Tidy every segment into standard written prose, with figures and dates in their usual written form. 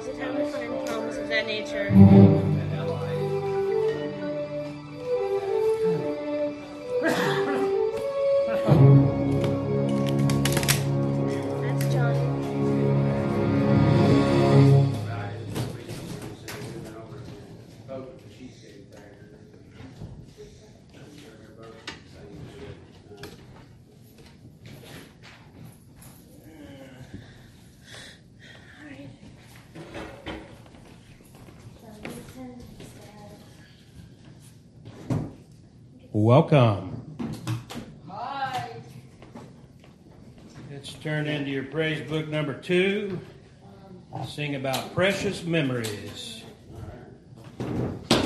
the time to find problems of that nature. That's Johnny. Welcome. Hi. Let's turn into your praise book number 2. Sing about precious memories. And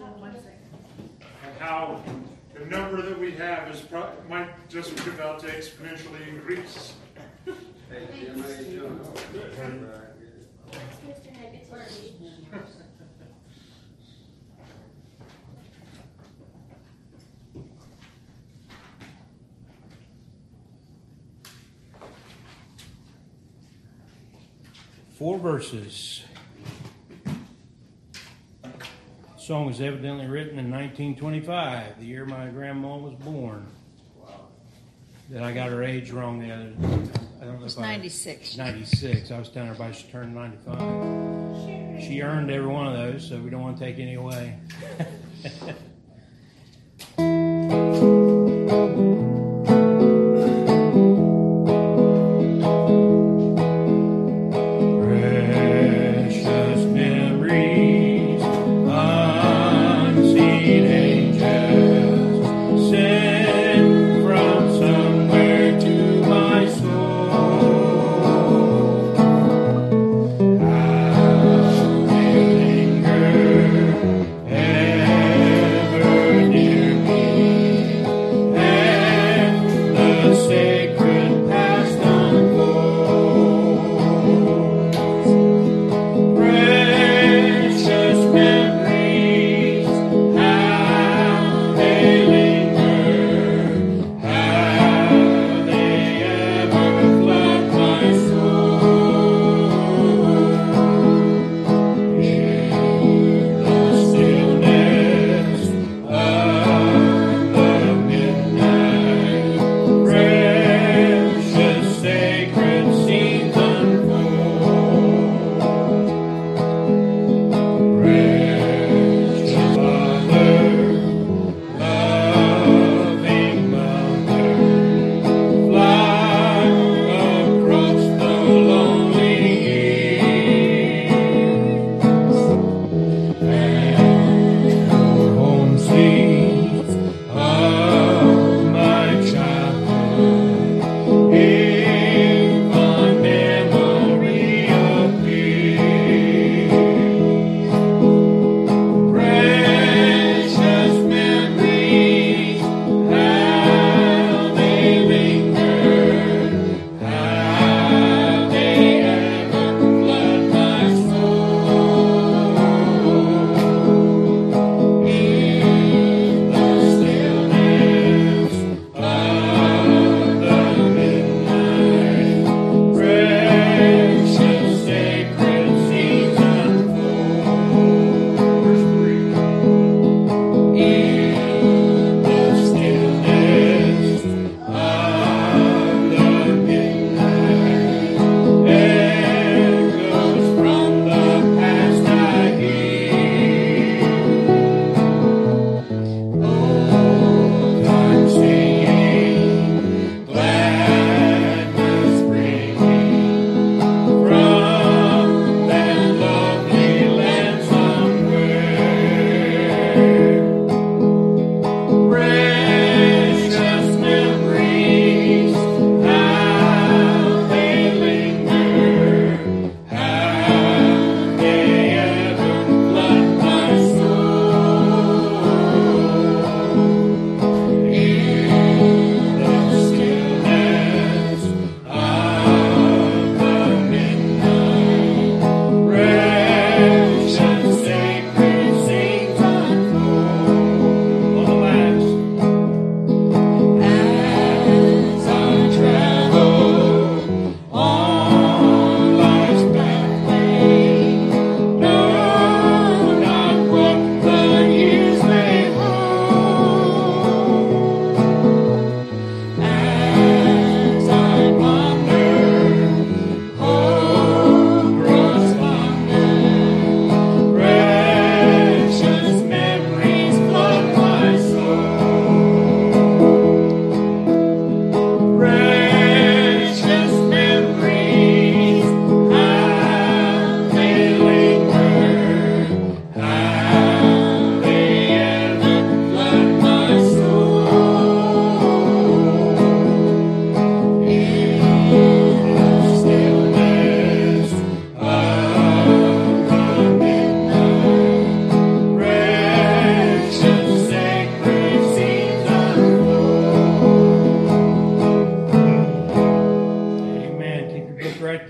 how the number that we have is might just about to exponentially increase. Four verses. The song was evidently written in 1925, the year my grandma was born. Wow. That I got her age wrong the other day. I don't know It's 96. 96. I was telling everybody she turned 95. She earned every one of those, so we don't want to take any away. Yeah.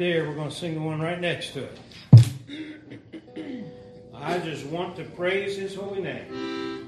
there, we're going to sing the one right next to it. I just want to praise His holy name.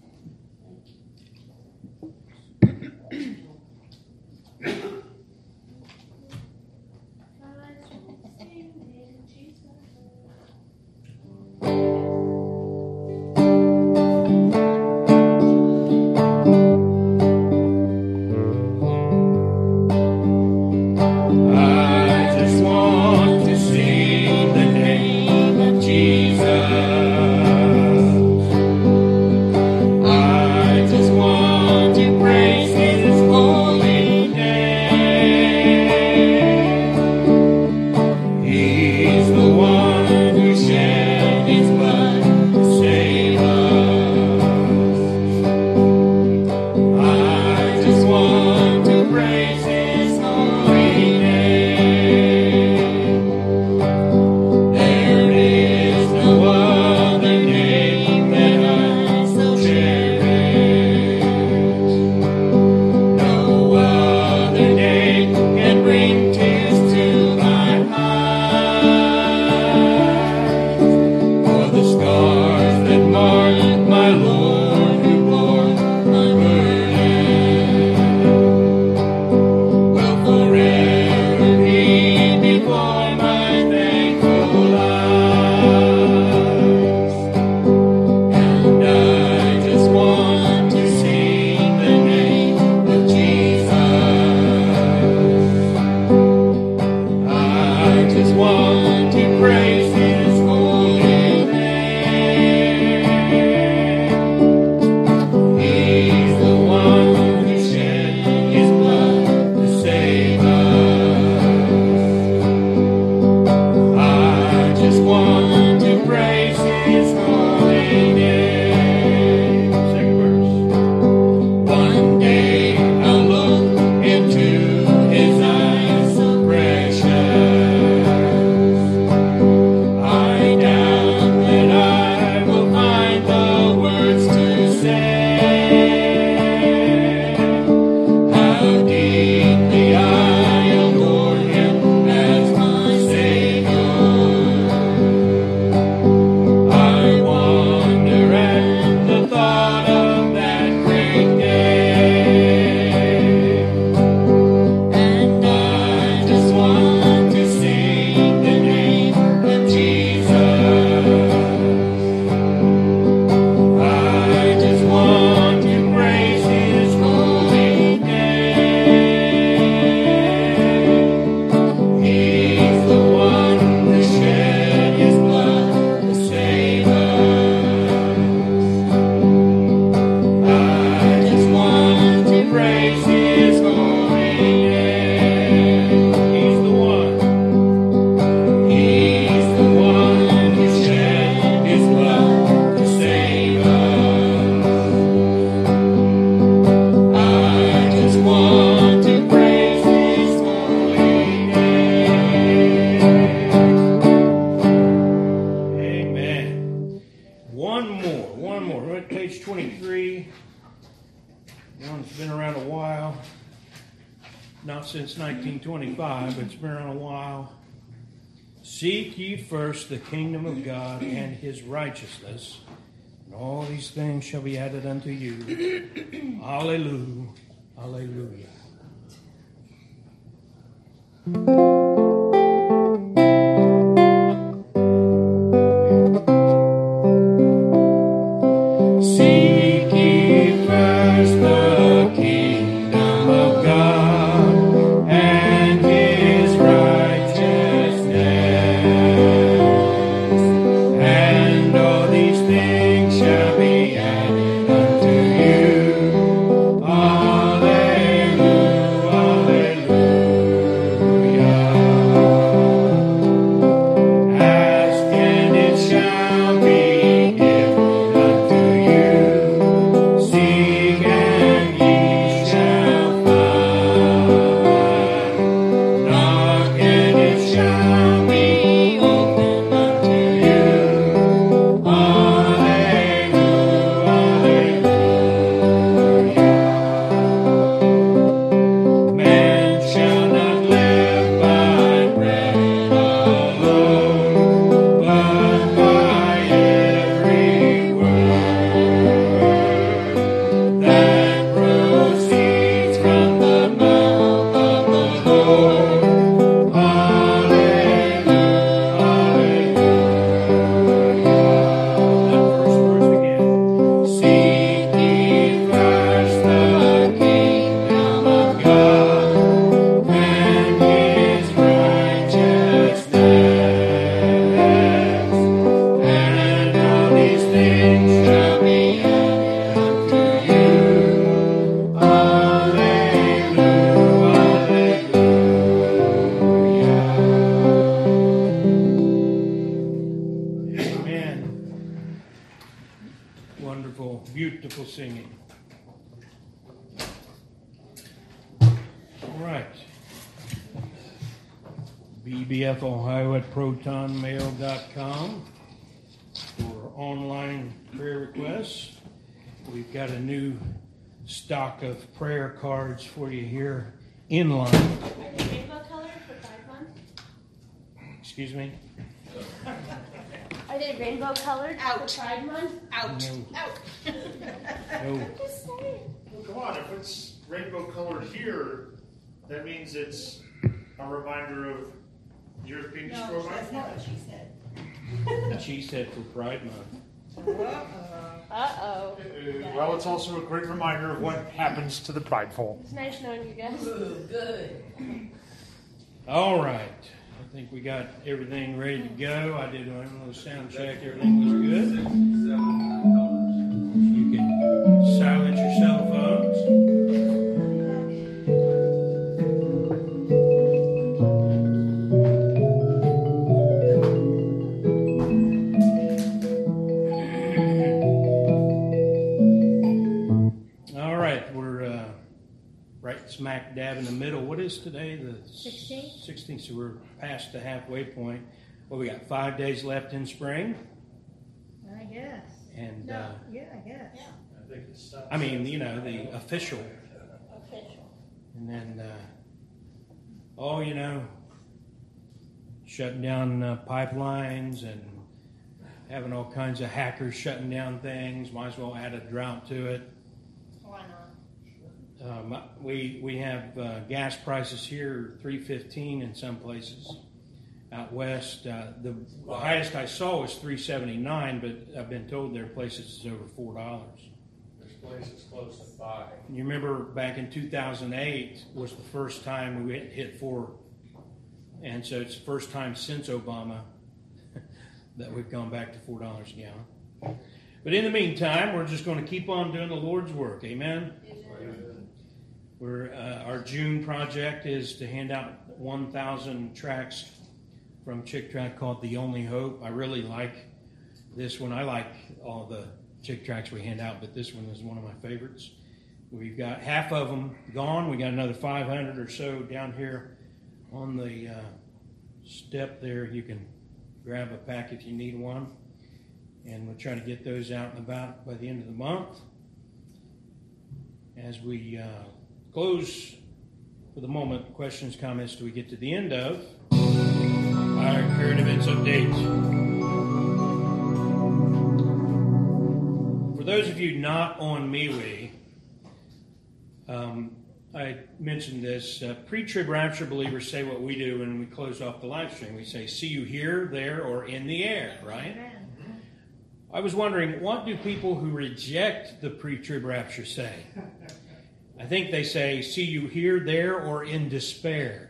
Since 1925, but it's been around a while. Seek ye first the kingdom of God and His righteousness, and all these things shall be added unto you. Hallelujah. Hallelujah. Seek ye first the kingdom of God and His righteousness, and all these things shall be added unto you. Alleluia, alleluia. beautiful singing. All right. bbfohio@protonmail.com for online prayer requests. We've got a new stock of prayer cards for you here in line. Are they rainbow colored for Pride Month? Excuse me? Are they rainbow colored Out. for Pride Month? Out. No. Out. No. Just saying. Well, come on, if it's rainbow colored here, that means it's a reminder of yours being No, destroyed by that's not what fire. she said. She said for Pride Month. Uh-oh. Well, it's also a great reminder of what happens to the prideful. It's nice knowing you guys. Good. All right. I think we got everything ready to go. I did one little sound check. Everything was good. You can silence your cell phones. All right. We're right smack dab in the middle. What is today? The 16th? 16th. So we're past the halfway point. Well, we got 5 days left in spring. I guess. And, No, yeah, I guess. I mean, you know, the official. Official. And then, you know, shutting down pipelines and having all kinds of hackers shutting down things. Might as well add a drought to it. Why not? We have gas prices here $3.15 in some places. Out west, the highest I saw was $3.79, but I've been told there are places it's over $4. There's places close to 5. You remember back in 2008 was the first time we hit 4, and so it's the first time since Obama that we've gone back to $4 a gallon. But in the meantime, we're just going to keep on doing the Lord's work. Amen. Our June project is to hand out 1,000 tracts from Chick Tract called The Only Hope. I really like this one. I like all the Chick Tracts we hand out, but this one is one of my favorites. We've got half of them gone. We got another 500 or so down here on the step there. You can grab a pack if you need one. And we'll try to get those out and about by the end of the month. As we close for the moment, questions, comments, do we get to the end of our current events update. For those of you not on MeWe, I mentioned this. Pre-trib rapture believers say what we do when we close off the live stream. We say, see you here, there, or in the air, right? Amen. I was wondering, what do people who reject the pre-trib rapture say? I think they say, see you here, there, or in despair.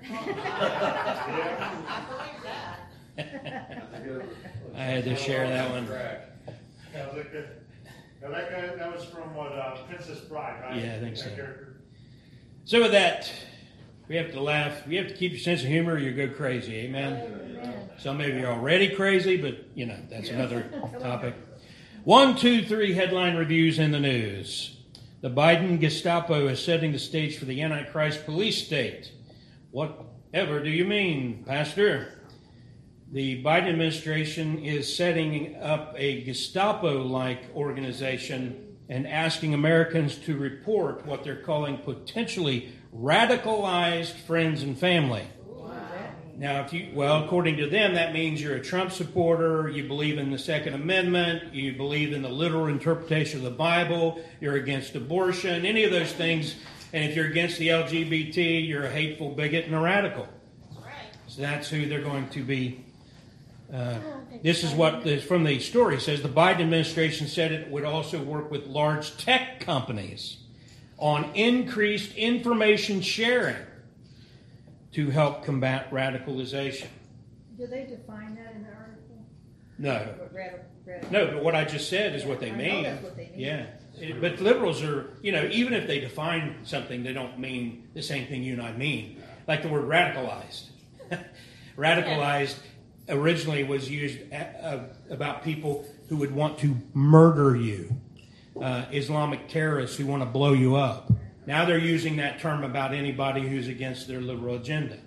I had to share that one. That was good. Now that was from what Princess Bride, right? Yeah, I think so. That character. So with that, we have to laugh. We have to keep your sense of humor or you go crazy. Amen? Amen. Some of you are already crazy, but, you know, that's another topic. 1, 2, 3 headline reviews in the news. The Biden Gestapo is setting the stage for the Antichrist police state. Whatever do you mean, Pastor? The Biden administration is setting up a Gestapo-like organization and asking Americans to report what they're calling potentially radicalized friends and family. Now, according to them, that means you're a Trump supporter, you believe in the Second Amendment, you believe in the literal interpretation of the Bible, you're against abortion, any of those things. And if you're against the LGBT, you're a hateful bigot and a radical. So that's who they're going to be. This is what from the story says. The Biden administration said it would also work with large tech companies on increased information sharing to help combat radicalization. Do they define that in the article? No. Radical. No, but what I just said is what they I know mean. that's what they mean. Yeah. But liberals are, even if they define something, they don't mean the same thing you and I mean. Like the word radicalized. Radicalized originally was used about people who would want to murder you. Islamic terrorists who want to blow you up. Now they're using that term about anybody who's against their liberal agenda.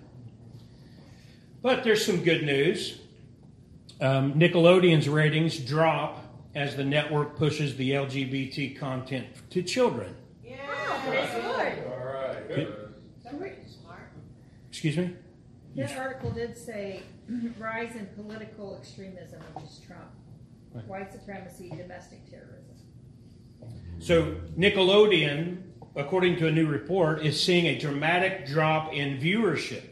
But there's some good news. Nickelodeon's ratings drop as the network pushes the LGBT content to children. That's good. All right. Somebody's smart. Excuse me? This article did say rise in political extremism, which is Trump, Right. white supremacy, domestic terrorism. So Nickelodeon, according to a new report, is seeing a dramatic drop in viewership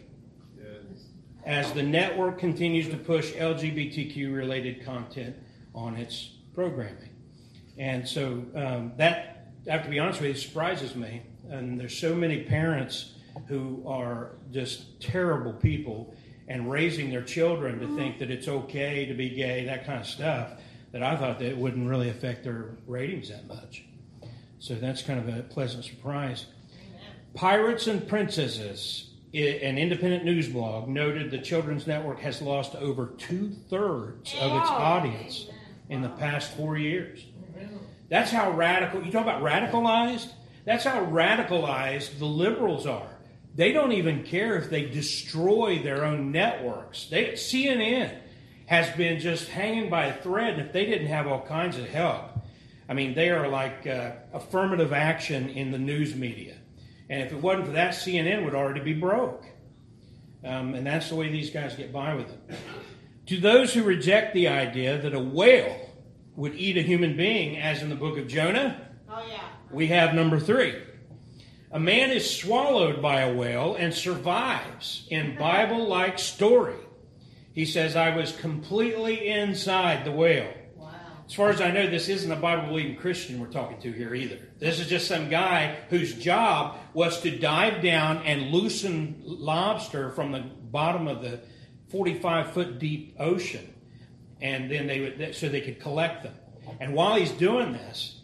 as the network continues to push LGBTQ-related content on its programming. And so that, I have to be honest with you, surprises me. And there's so many parents who are just terrible people and raising their children to think that it's okay to be gay, that kind of stuff, that I thought that it wouldn't really affect their ratings that much. So that's kind of a pleasant surprise. Pirates and Princesses, an independent news blog, noted the Children's Network has lost over 2/3 of its audience in the past 4 years. That's how radical, you talk about radicalized? That's how radicalized the liberals are. They don't even care if they destroy their own networks. CNN has been just hanging by a thread, and if they didn't have all kinds of help, I mean, they are like affirmative action in the news media. And if it wasn't for that, CNN would already be broke. And that's the way these guys get by with it. To those who reject the idea that a whale would eat a human being, as in the book of Jonah, we have number 3. A man is swallowed by a whale and survives in Bible-like story. He says, I was completely inside the whale. As far as I know, this isn't a Bible-believing Christian we're talking to here either. This is just some guy whose job was to dive down and loosen lobster from the bottom of the 45-foot deep ocean, and then so they could collect them. And while he's doing this,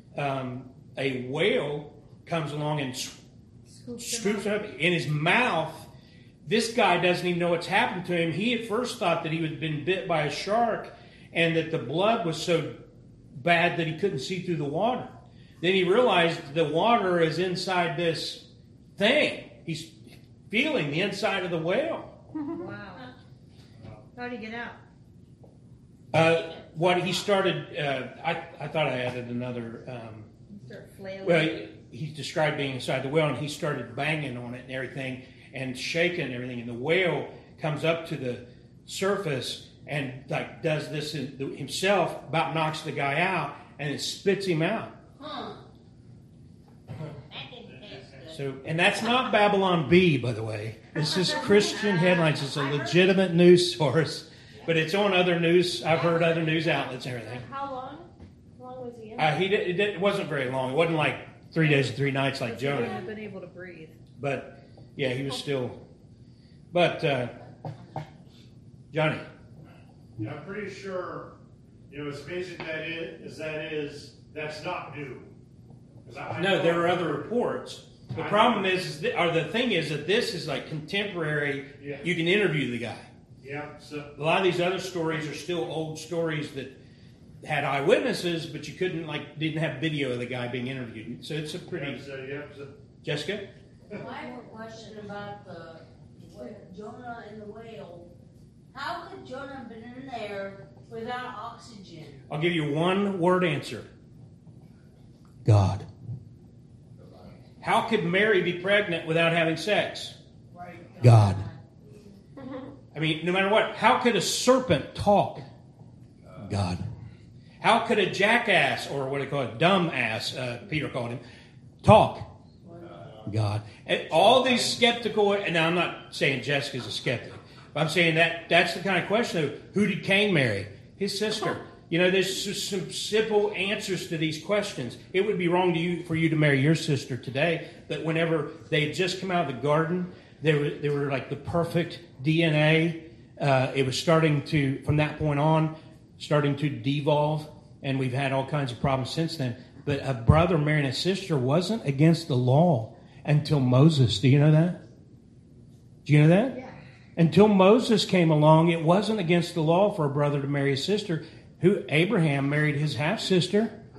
a whale comes along and scoops up in his mouth. This guy doesn't even know what's happened to him. He at first thought that he had been bit by a shark, and that the blood was so bad that he couldn't see through the water. Then he realized the water is inside this thing. He's feeling the inside of the whale. Wow. How did he get out? What he started, I thought I added another. Start flailing. Well, he described being inside the whale, and he started banging on it and everything, and shaking and everything. And the whale comes up to the surface and like does this himself, about knocks the guy out, and it spits him out. So, and that's not Babylon Bee, by the way. This is Christian Headlines. It's a legitimate news source, but it's on other news. I've heard other news outlets and everything. How long? How long was he in? It wasn't very long. It wasn't like 3 days and 3 nights like He wouldn't Jonah. have been able to breathe. But yeah, he was still. But Johnny. Yeah, I'm pretty sure, as amazing that's not new. No, there are other reports. The problem is the thing is that this is like contemporary. Yeah. You can interview the guy. Yeah, so A lot of these other stories are still old stories that had eyewitnesses, but you didn't have video of the guy being interviewed. So it's a pretty. Jessica? I have a question about Jonah and the whale. How could Jonah have been in there without oxygen? I'll give you one word answer. God. How could Mary be pregnant without having sex? God. I mean, no matter what, how could a serpent talk? God. How could a jackass, or what do you call it, dumb ass, Peter called him, talk? God. And all these skeptical, and now I'm not saying Jessica's a skeptic, but I'm saying that's the kind of question of who did Cain marry? His sister. There's just some simple answers to these questions. It would be wrong for you to marry your sister today, but whenever they had just come out of the garden, they were like the perfect DNA. It was starting to, from that point on, starting to devolve, and we've had all kinds of problems since then. But a brother marrying a sister wasn't against the law until Moses. Do you know that? Do you know that? Yeah. Until Moses came along, it wasn't against the law for a brother to marry a sister. Abraham married his half-sister.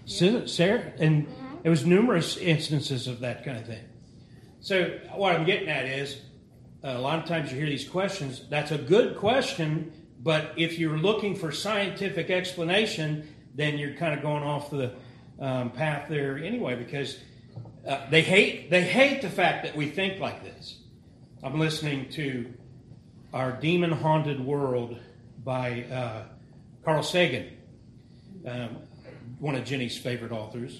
Sarah, and there was numerous instances of that kind of thing. So what I'm getting at is, a lot of times you hear these questions. That's a good question, but if you're looking for scientific explanation, then you're kind of going off the path there anyway, because they hate the fact that we think like this. I'm listening to Our Demon Haunted World by Carl Sagan, one of Jenny's favorite authors.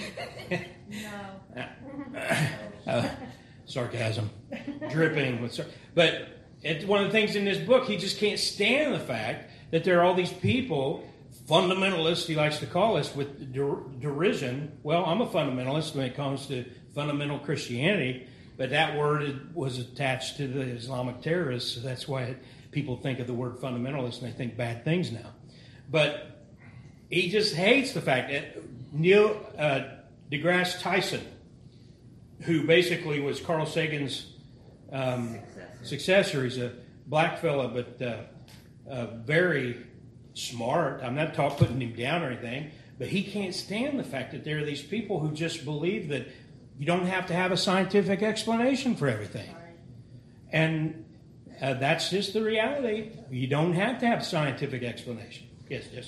No. Sarcasm, dripping with but one of the things in this book, he just can't stand the fact that there are all these people, fundamentalists, he likes to call us, with derision. Well, I'm a fundamentalist when it comes to fundamental Christianity, but that word was attached to the Islamic terrorists, so that's why people think of the word fundamentalist and they think bad things now. But he just hates the fact that Neil deGrasse Tyson, who basically was Carl Sagan's successor. He's a black fella, but very smart. I'm not putting him down or anything, but he can't stand the fact that there are these people who just believe that you don't have to have a scientific explanation for everything. And that's just the reality. You don't have to have a scientific explanation. Yes, yes.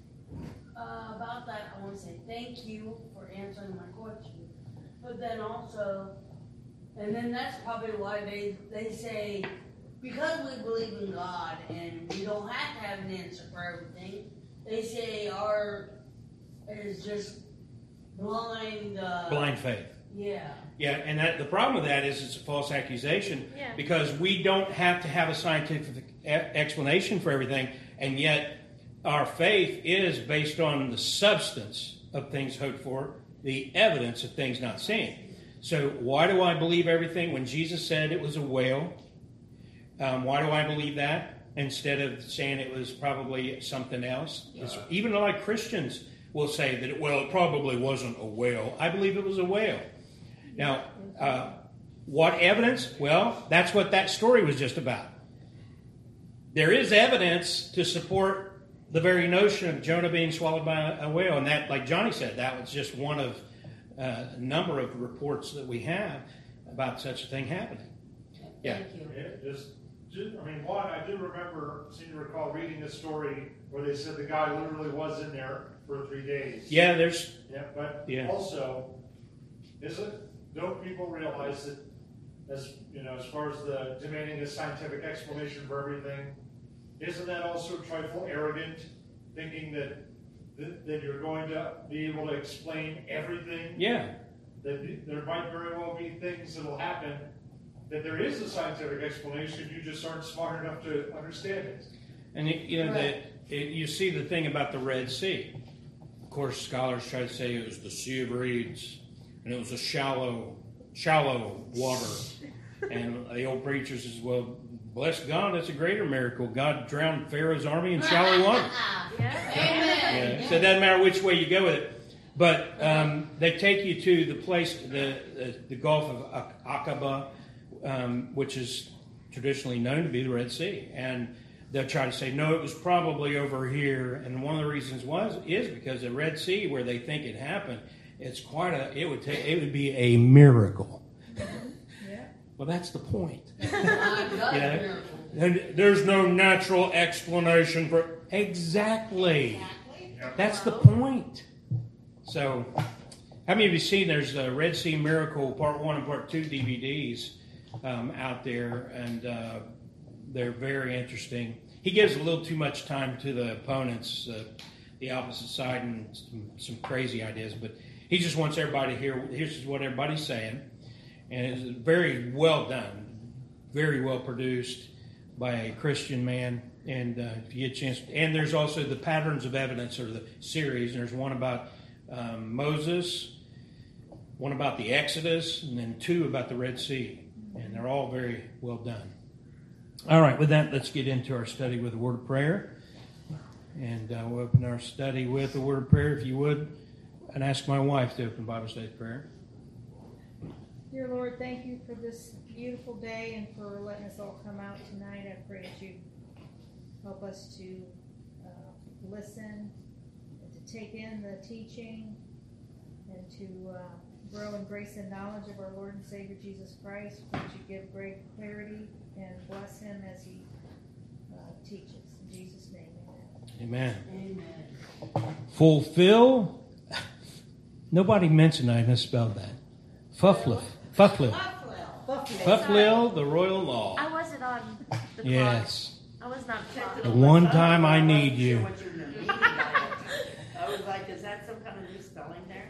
About that, I want to say thank you for answering my question. But then also, and then that's probably why they say, because we believe in God and we don't have to have an answer for everything, they say our is just blind faith. Yeah. Yeah, and the problem with that is it's a false accusation, Yeah. because we don't have to have a scientific explanation for everything, and yet our faith is based on the substance of things hoped for, the evidence of things not seen. So why do I believe everything when Jesus said it was a whale? Why do I believe that instead of saying it was probably something else? Even like Christians will say that, it probably wasn't a whale. I believe it was a whale. Now, what evidence? Well, that's what that story was just about. There is evidence to support the very notion of Jonah being swallowed by a whale. And that, like Johnny said, that was just one of a number of reports that we have about such a thing happening. Yeah. Thank you. One, I do seem to recall reading a story where they said the guy literally was in there for 3 days. Yeah, Also, don't people realize that, as far as the demanding a scientific explanation for everything, isn't that also trifle arrogant, thinking that you're going to be able to explain everything? Yeah. That there might very well be things that will happen that there is a scientific explanation, you just aren't smart enough to understand it. And you see the thing about the Red Sea. Of course, scholars try to say it was the Sea of Reeds, and it was a shallow water. And the old preacher says, well, bless God, that's a greater miracle. God drowned Pharaoh's army in shallow water. Amen. Yeah. So it doesn't matter which way you go with it. But they take you to the place, the Gulf of Aqaba, which is traditionally known to be the Red Sea. And they'll try to say, no, it was probably over here. And one of the reasons is because the Red Sea, where they think it happened, it would be a miracle. Well, that's the point. And there's no natural explanation for exactly. That's the point. So, how many of you seen? There's a Red Sea Miracle Part 1 and Part 2 DVDs out there, and they're very interesting. He gives a little too much time to the opponents, the opposite side, and some crazy ideas, but he just wants everybody to hear. Here's what everybody's saying. And it's very well done, very well produced by a Christian man. And if you get a chance, and there's also the Patterns of Evidence, or the series. And there's one about Moses, one about the Exodus, and then 2 about the Red Sea. And they're all very well done. All right, with that, let's get into our study with a word of prayer. And we'll open our study with a word of prayer, if you would, and ask my wife to open Bible study prayer. Dear Lord, thank you for this beautiful day and for letting us all come out tonight. I pray that you help us to listen, to take in the teaching, and to grow in grace and knowledge of our Lord and Savior Jesus Christ. Would you give great clarity and bless him as he teaches. In Jesus' name, amen. Amen. Amen. Fulfill. Nobody mentioned I misspelled that. Fufflil. Fulfill the royal law. I wasn't on the clock. Yes. I was not clocked. The one time I need you. What you're meaning by it. I was like, is that some kind of new spelling there?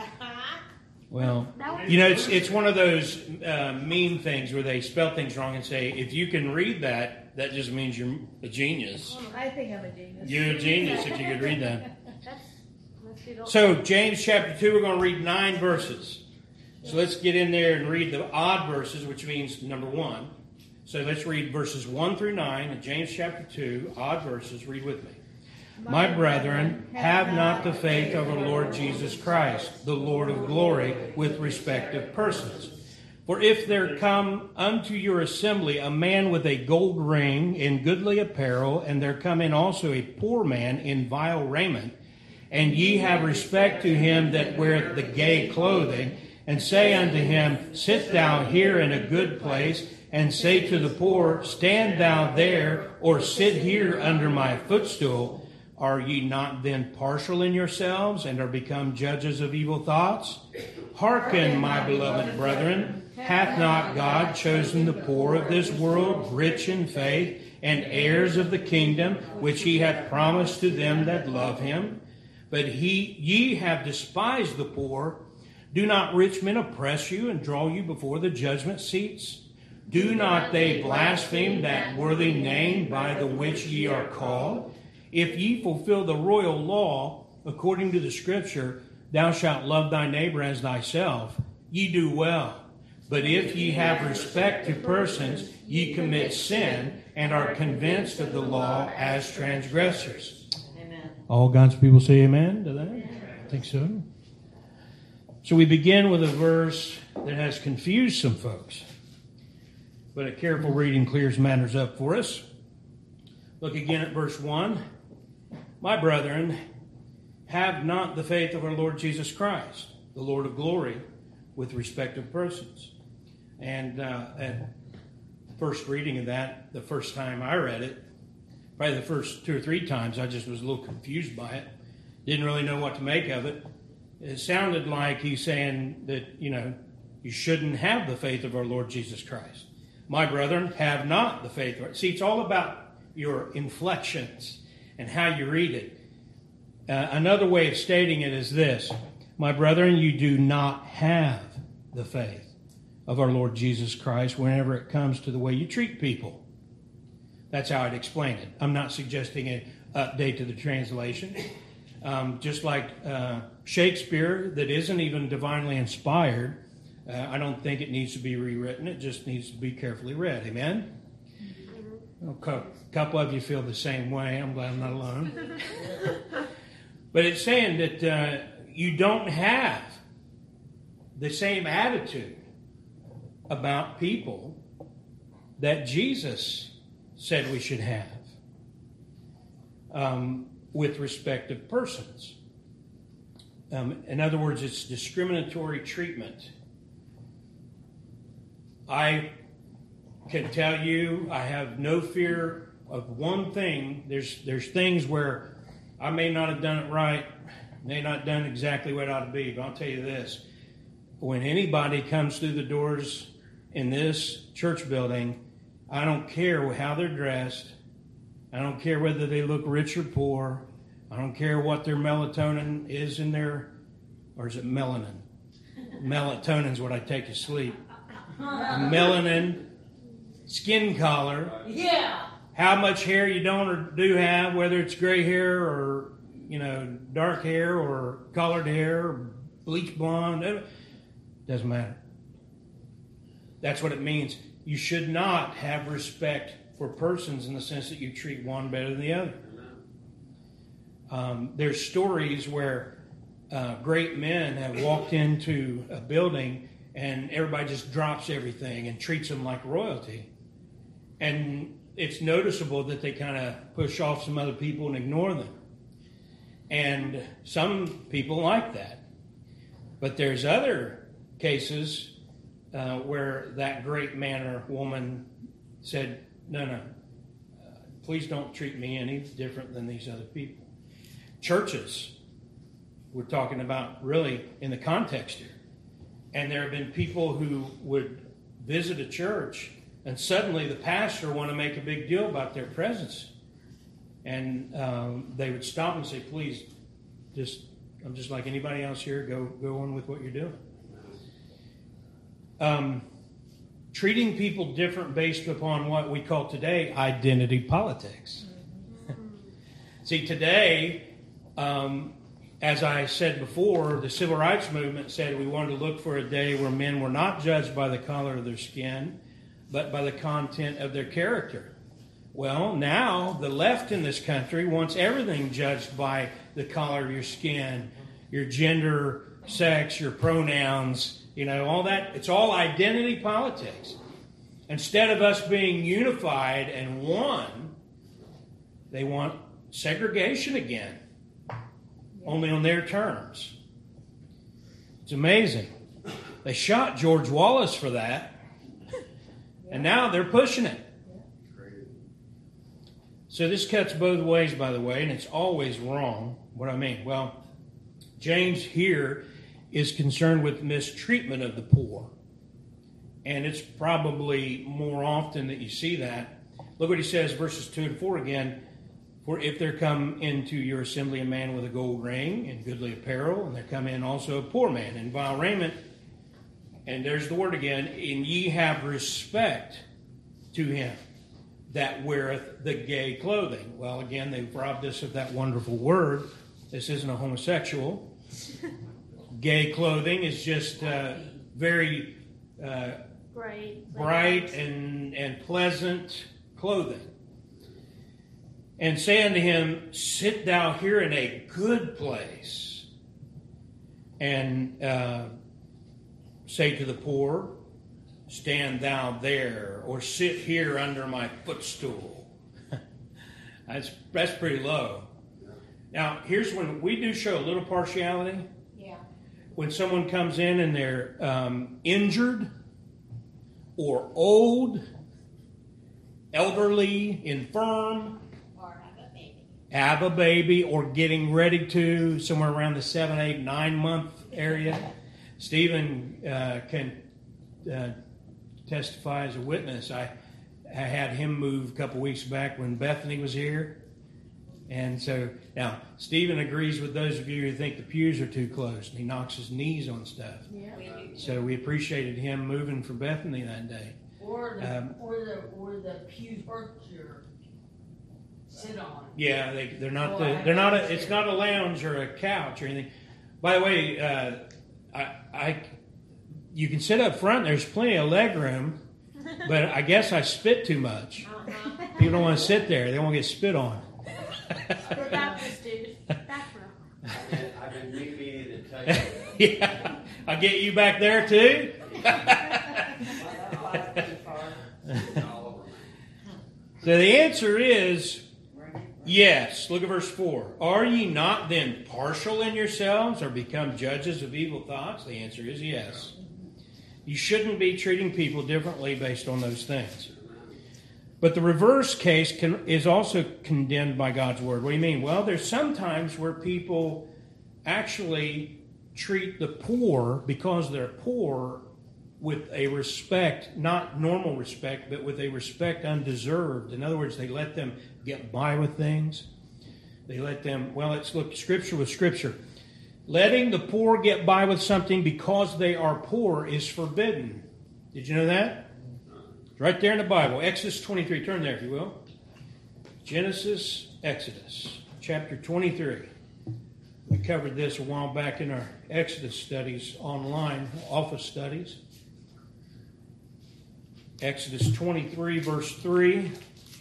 Well, you know, it's one of those meme things where they spell things wrong and say, if you can read that, that just means you're a genius. I think I'm a genius. You're a genius if you could read that. Let's do those. So, James chapter 2, we're going to read 9 verses. So let's get in there and read the odd verses, which means number 1. So let's read verses 1 through 9 in James chapter 2, odd verses. Read with me. My brethren, have not the faith of our Lord Jesus Christ, the Lord of glory, with respect of persons. For if there come unto your assembly a man with a gold ring in goodly apparel, and there come in also a poor man in vile raiment, and ye have respect to him that weareth the gay clothing, and say unto him, sit thou here in a good place, and say to the poor, stand thou there, or sit here under my footstool, are ye not then partial in yourselves, and are become judges of evil thoughts? Hearken, my beloved brethren, hath not God chosen the poor of this world rich in faith, and heirs of the kingdom, which he hath promised to them that love him? But ye have despised the poor. Do not rich men oppress you and draw you before the judgment seats? Do not they blaspheme that worthy name by the which ye are called? If ye fulfill the royal law, according to the Scripture, thou shalt love thy neighbor as thyself, ye do well. But if ye have respect to persons, ye commit sin, and are convinced of the law as transgressors. Amen. All God's people say amen to that? I think so. So we begin with a verse that has confused some folks. But a careful reading clears matters up for us. Look again at verse 1. My brethren, have not the faith of our Lord Jesus Christ, the Lord of glory, with respect of persons. And at first reading of that, the first time I read it, probably the first 2 or 3 times, I just was a little confused by it. Didn't really know what to make of it. It sounded like he's saying that, you shouldn't have the faith of our Lord Jesus Christ. My brethren, have not the faith. See, it's all about your inflections and how you read it. Another way of stating it is this. My brethren, you do not have the faith of our Lord Jesus Christ whenever it comes to the way you treat people. That's how I'd explain it. I'm not suggesting an update to the translation. Just like Shakespeare, that isn't even divinely inspired, I don't think it needs to be rewritten. It just needs to be carefully read. Amen? A couple of you feel the same way. I'm glad I'm not alone. But it's saying that you don't have the same attitude about people that Jesus said we should have with respect of persons. In other words, it's discriminatory treatment. I can tell you I have no fear of one thing. There's things where I may not have done it right, may not have done exactly what it ought to be, but I'll tell you this. When anybody comes through the doors in this church building, I don't care how they're dressed. I don't care whether they look rich or poor. I don't care what their melatonin is in their, or is it melanin? Melatonin's what I take to sleep. Melanin, skin color. Yeah. How much hair you don't or do have, whether it's gray hair or, dark hair or colored hair or bleach blonde. It doesn't matter. That's what it means. You should not have respect for persons in the sense that you treat one better than the other. There's stories where great men have walked into a building and everybody just drops everything and treats them like royalty. And it's noticeable that they kind of push off some other people and ignore them. And some people like that. But there's other cases where that great man or woman said, no, please don't treat me any different than these other people. Churches, we're talking about really in the context here. And there have been people who would visit a church and suddenly the pastor want to make a big deal about their presence. And they would stop and say, please, I'm just like anybody else here. Go on with what you're doing. Treating people different based upon what we call today identity politics. See, today, as I said before, the civil rights movement said we wanted to look for a day where men were not judged by the color of their skin, but by the content of their character. Well, now the left in this country wants everything judged by the color of your skin, your gender, sex, your pronouns, all that. It's all identity politics. Instead of us being unified and one, they want segregation again, only on their terms. It's amazing. They shot George Wallace for that, and now they're pushing it. So this cuts both ways, by the way, and it's always wrong. What I mean? Well, James here is concerned with mistreatment of the poor. And it's probably more often that you see that. Look what he says, verses 2 and 4 again. For if there come into your assembly a man with a gold ring and goodly apparel, and there come in also a poor man in vile raiment, and there's the word again, and ye have respect to him that weareth the gay clothing. Well, again, they've robbed us of that wonderful word. This isn't a homosexual. Gay clothing is just very bright and pleasant clothing. And say unto him, sit thou here in a good place. And say to the poor, stand thou there, or sit here under my footstool. That's pretty low. Now, here's when we do show a little partiality. Yeah. When someone comes in and they're injured or old, elderly, infirm, Or have a baby. have a baby, or getting ready to, somewhere around the 7, 8, 9 month area. Stephen can testify as a witness. I had him move a couple weeks back when Bethany was here. And so, now, Stephen agrees with those of you who think the pews are too close, and he knocks his knees on stuff. Yeah. So we appreciated him moving for Bethany that day. Or the pews hurt your sit on. Yeah, they're not it's not a lounge or a couch or anything. By the way, you can sit up front. There's plenty of leg room, but I guess I spit too much. People don't want to sit there; they want to get spit on. Spit out this dude. Back row. I've been meaning to tell you. Yeah, I'll get you back there too. So the answer is yes. Look at verse 4. Are ye not then partial in yourselves, or become judges of evil thoughts? The answer is yes. You shouldn't be treating people differently based on those things. But the reverse case is also condemned by God's word. What do you mean? Well, there's sometimes where people actually treat the poor, because they're poor, with a respect, not normal respect, but with a respect undeserved. In other words, they let them get by with things. They let them, let's look Scripture with Scripture. Letting the poor get by with something because they are poor is forbidden. Did you know that? It's right there in the Bible. Exodus 23. Turn there, if you will. Exodus, chapter 23. We covered this a while back in our Exodus studies online, office studies. Exodus 23, verse 3.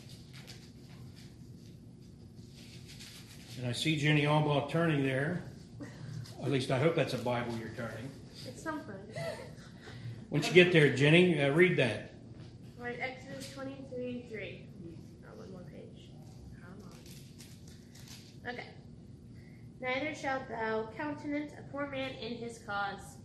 And I see Jenny Albaugh turning there. At least I hope that's a Bible you're turning. It's something. Once you get there, Jenny, read that. Right, Exodus 23:3. One more page. Come on. Okay. Neither shalt thou countenance a poor man in his cause,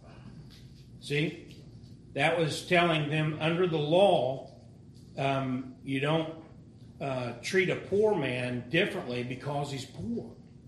See? That was telling them under the law, you don't treat a poor man differently because he's poor.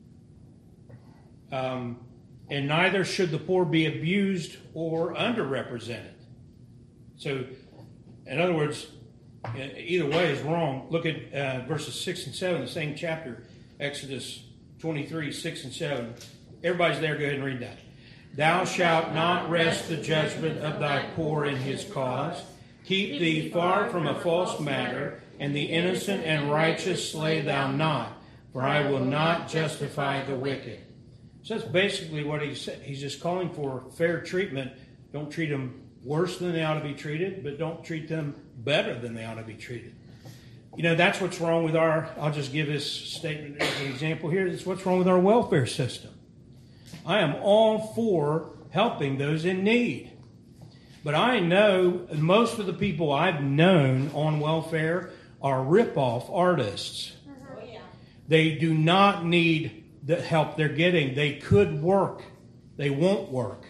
And neither should the poor be abused or underrepresented. So, in other words, either way is wrong. Look at verses 6 and 7, the same chapter, Exodus 23, 6 and 7. Everybody's there, go ahead and read that. Thou shalt not rest the judgment of thy poor in his cause. Keep thee far from a false matter, and the innocent and righteous slay thou not, for I will not justify the wicked. So that's basically what he said. He's just calling for fair treatment. Don't treat them worse than they ought to be treated, but don't treat them better than they ought to be treated. You know, that's what's wrong with I'll just give this statement as an example here. That's what's wrong with our welfare system. I am all for helping those in need. But I know most of the people I've known on welfare are rip-off artists. Oh, yeah. They do not need the help they're getting. They could work. They won't work.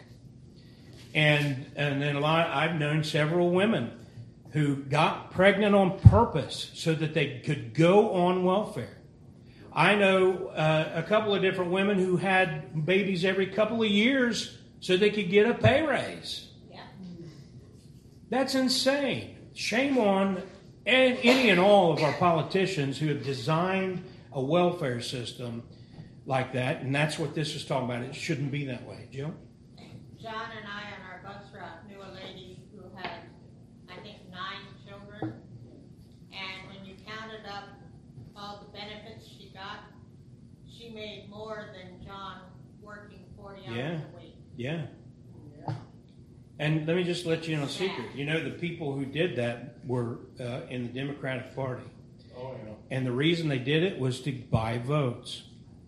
And then I've known several women who got pregnant on purpose so that they could go on welfare. I know a couple of different women who had babies every couple of years so they could get a pay raise. Yeah. That's insane. Shame on any and all of our politicians who have designed a welfare system like that, and that's what this is talking about. It shouldn't be that way. Jill? John and I on our bus route knew a lady who had, I think, 9 children, and when you counted up all the benefits she got, she made more than John working 40 hours a week. Yeah. And let me just let you in a secret. You know, the people who did that were in the Democratic Party. Oh, yeah. And the reason they did it was to buy votes.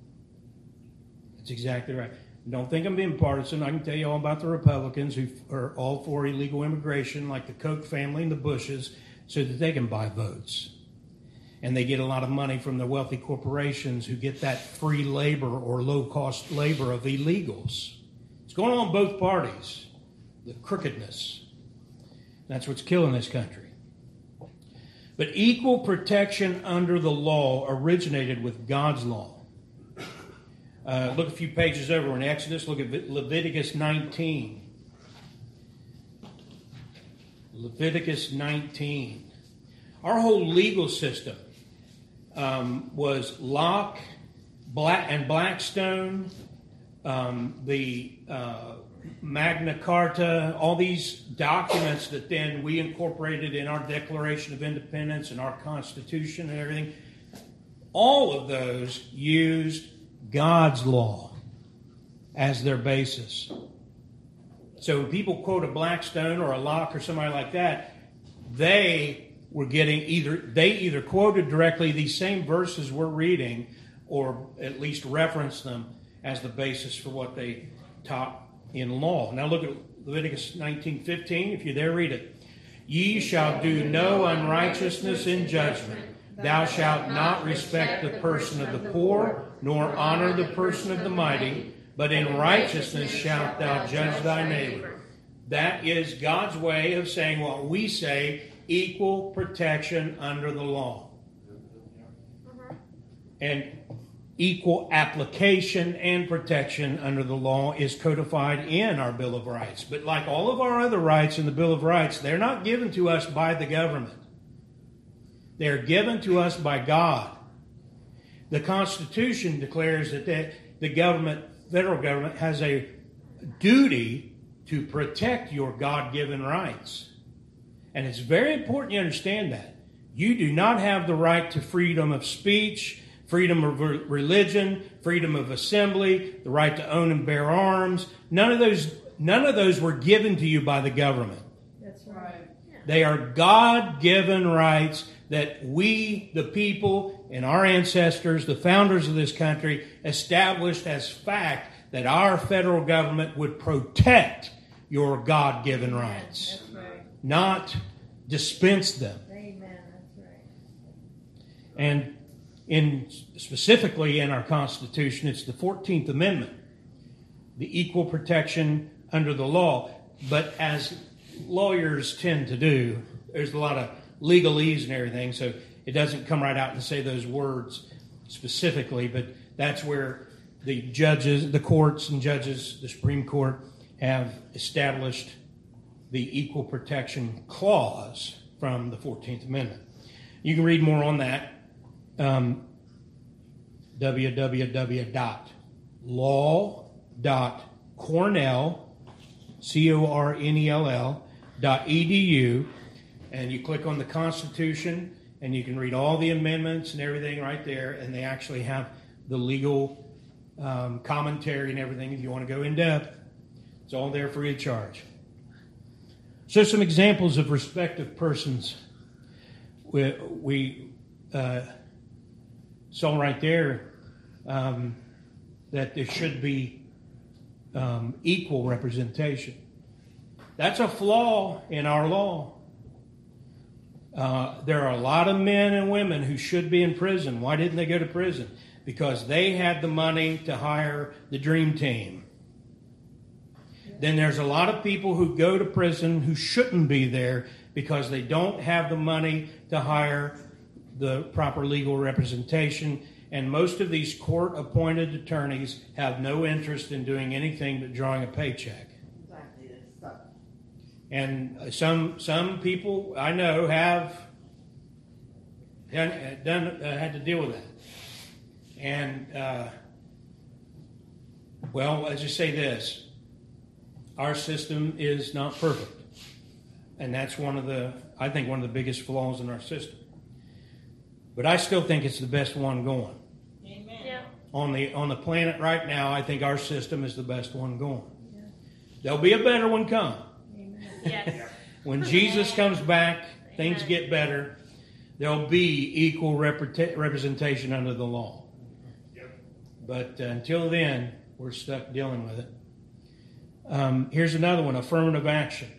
That's exactly right. Don't think I'm being partisan. I can tell you all about the Republicans who are all for illegal immigration, like the Koch family and the Bushes, so that they can buy votes. And they get a lot of money from the wealthy corporations who get that free labor or low-cost labor of illegals. It's going on in both parties, the crookedness. That's what's killing this country. But equal protection under the law originated with God's law. Look a few pages over in Exodus. Look at Leviticus 19. Leviticus 19. Our whole legal system was Locke, Blackstone, the Magna Carta, all these documents that then we incorporated in our Declaration of Independence and our Constitution and everything. All of those used God's law as their basis. So when people quote a Blackstone or a Locke or somebody like that, they were getting either quoted directly these same verses we're reading, or at least referenced them as the basis for what they taught in law. Now look at Leviticus 19:15. If you're there, read it. Ye shall do no unrighteousness in judgment. Thou shalt not respect the person of the poor, nor honor the person of the mighty, but in righteousness shalt thou judge thy neighbor. That is God's way of saying what we say, equal protection under the law. And equal application and protection under the law is codified in our Bill of Rights. But like all of our other rights in the Bill of Rights, they're not given to us by the government. They're given to us by God. The Constitution declares that the government, federal government, has a duty to protect your God-given rights. And it's very important you understand that. You do not have the right to freedom of speech, freedom of religion, freedom of assembly, the right to own and bear arms. None of those were given to you by the government. That's right. They are God-given rights that we, the people, and our ancestors, the founders of this country, established as fact that our federal government would protect your God-given rights, That's right. not dispense them. Amen. That's right. And specifically in our Constitution, it's the 14th Amendment, the equal protection under the law. But as lawyers tend to do, there's a lot of legalese and everything, so it doesn't come right out and say those words specifically, but that's where the judges, the courts and judges, the Supreme Court have established the Equal Protection Clause from the 14th Amendment. You can read more on that. www.law.cornell.edu, and you click on the Constitution, and you can read all the amendments and everything right there, and they actually have the legal commentary and everything if you want to go in depth. It's all there free of charge. So some examples of respective persons we saw right there that there should be equal representation. That's a flaw in our law. There are a lot of men and women who should be in prison. Why didn't they go to prison? Because they had the money to hire the dream team. Then there's a lot of people who go to prison who shouldn't be there because they don't have the money to hire the proper legal representation. And most of these court-appointed attorneys have no interest in doing anything but drawing a paycheck. Exactly, that's stuff. And some people I know have had to deal with that. And, well, let's just say this. Our system is not perfect. And that's one of the biggest flaws in our system. But I still think it's the best one going. Amen. Yeah. On the planet right now, I think our system is the best one going. Yeah. There'll be a better one come. Yes. When Jesus comes back, things get better. There'll be equal representation under the law. Yep. But until then, we're stuck dealing with it. Here's another one, affirmative action.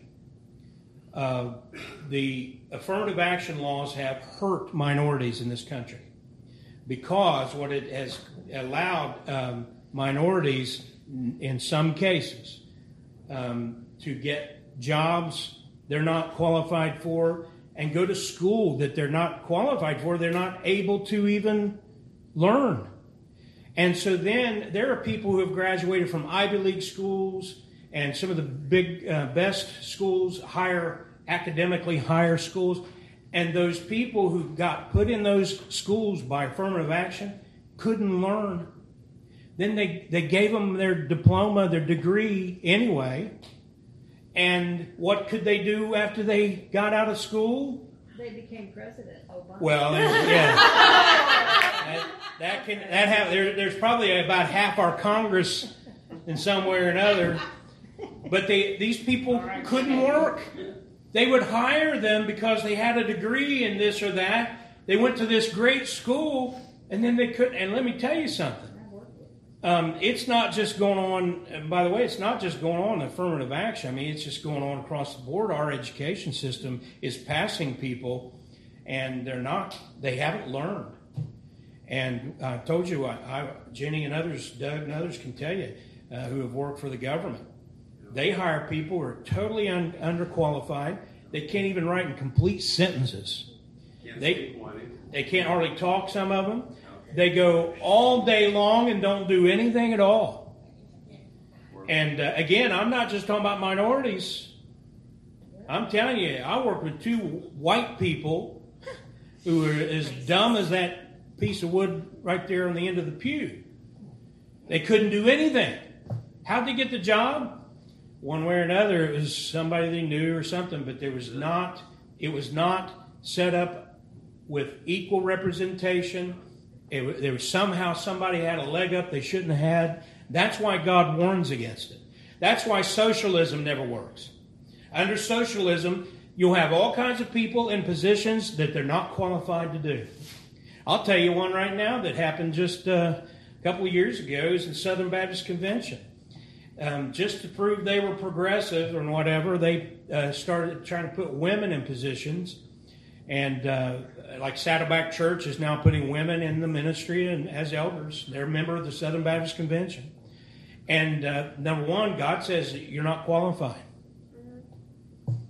The affirmative action laws have hurt minorities in this country because what it has allowed minorities, in some cases, to get jobs they're not qualified for and go to school that they're not qualified for, they're not able to even learn. And so then there are people who have graduated from Ivy League schools and some of the big, best schools, academically higher schools, and those people who got put in those schools by affirmative action couldn't learn. Then they gave them their diploma, their degree anyway, and what could they do after they got out of school? They became president. Obama. Well, yeah. There's probably about half our Congress in some way or another. But these people couldn't work. They would hire them because they had a degree in this or that. They went to this great school, and then they couldn't. And let me tell you something. It's not just going on, and by the way, it's not just going on in affirmative action. I mean, it's just going on across the board. Our education system is passing people, and they haven't learned. And I told you, Jenny and others, Doug and others can tell you, who have worked for the government. They hire people who are totally underqualified. They can't even write in complete sentences. They can't hardly talk, some of them. They go all day long and don't do anything at all. And again, I'm not just talking about minorities. I'm telling you, I work with two white people who are as dumb as that piece of wood right there on the end of the pew. They couldn't do anything. How'd they get the job? One way or another, it was somebody they knew or something, but it was not set up with equal representation. There was somehow somebody had a leg up they shouldn't have had. That's why God warns against it. That's why socialism never works. Under socialism, you'll have all kinds of people in positions that they're not qualified to do. I'll tell you one right now that happened just a couple of years ago. It was in Southern Baptist Convention. Just to prove they were progressive or whatever, they started trying to put women in positions. And like Saddleback Church is now putting women in the ministry and as elders. They're a member of the Southern Baptist Convention. And number one, God says you're not qualified.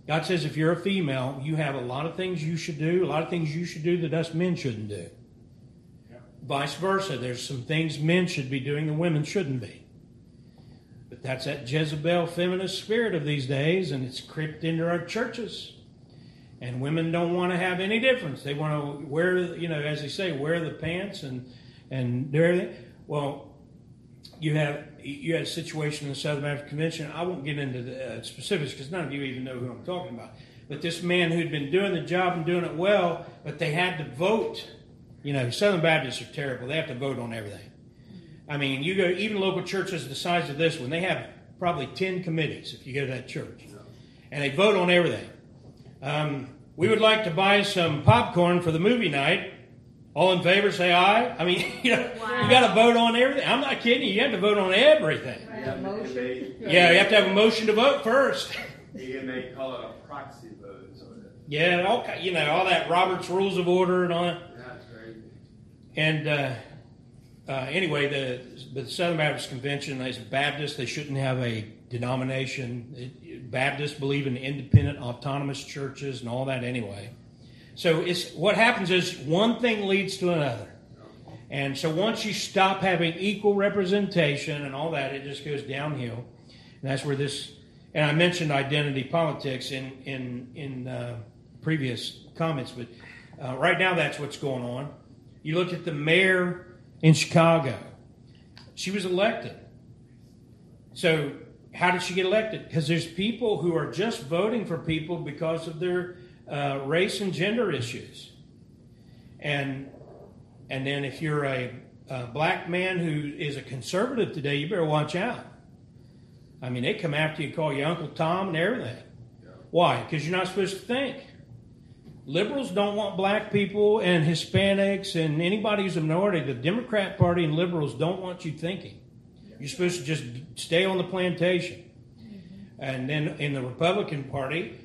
God says if you're a female, you have a lot of things you should do, a lot of things you should do that us men shouldn't do. Vice versa, there's some things men should be doing that women shouldn't be. But that's that Jezebel feminist spirit of these days, and it's crept into our churches. And women don't want to have any difference. They want to wear, as they say, wear the pants and do everything. Well, you had a situation in the Southern Baptist Convention. I won't get into the specifics because none of you even know who I'm talking about. But this man who'd been doing the job and doing it well, but they had to vote. Southern Baptists are terrible. They have to vote on everything. I mean, you go, even local churches the size of this one, they have probably 10 committees if you go to that church. And they vote on everything. We would like to buy some popcorn for the movie night. All in favor, say aye. I mean, you got to vote on everything. I'm not kidding you. You have to vote on everything. Yeah, you have to have a motion to vote first. You may call it a proxy vote. Yeah, all that Robert's Rules of Order and all that. And anyway, the Southern Baptist Convention, as Baptists, they shouldn't have a denomination. Baptists believe in independent, autonomous churches and all that anyway. So what happens is one thing leads to another. And so once you stop having equal representation and all that, it just goes downhill. And that's where and I mentioned identity politics in previous comments, but right now that's what's going on. You look at the mayor in Chicago. She was elected. So how did she get elected? Because there's people who are just voting for people because of their race and gender issues. And then if you're a black man who is a conservative today, you better watch out. I mean, they come after you and call you Uncle Tom and everything. Yeah. Why? Because you're not supposed to think. Liberals don't want black people and Hispanics and anybody who's a minority. The Democrat Party and liberals don't want you thinking. You're supposed to just stay on the plantation. And then in the Republican Party,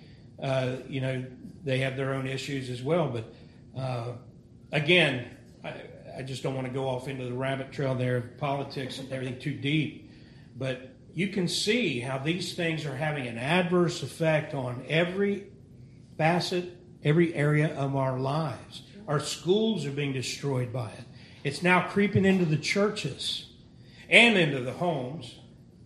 they have their own issues as well. But again, I just don't want to go off into the rabbit trail there of politics and everything too deep. But you can see how these things are having an adverse effect on every facet, every area of our lives. Our schools are being destroyed by it. It's now creeping into the churches and into the homes.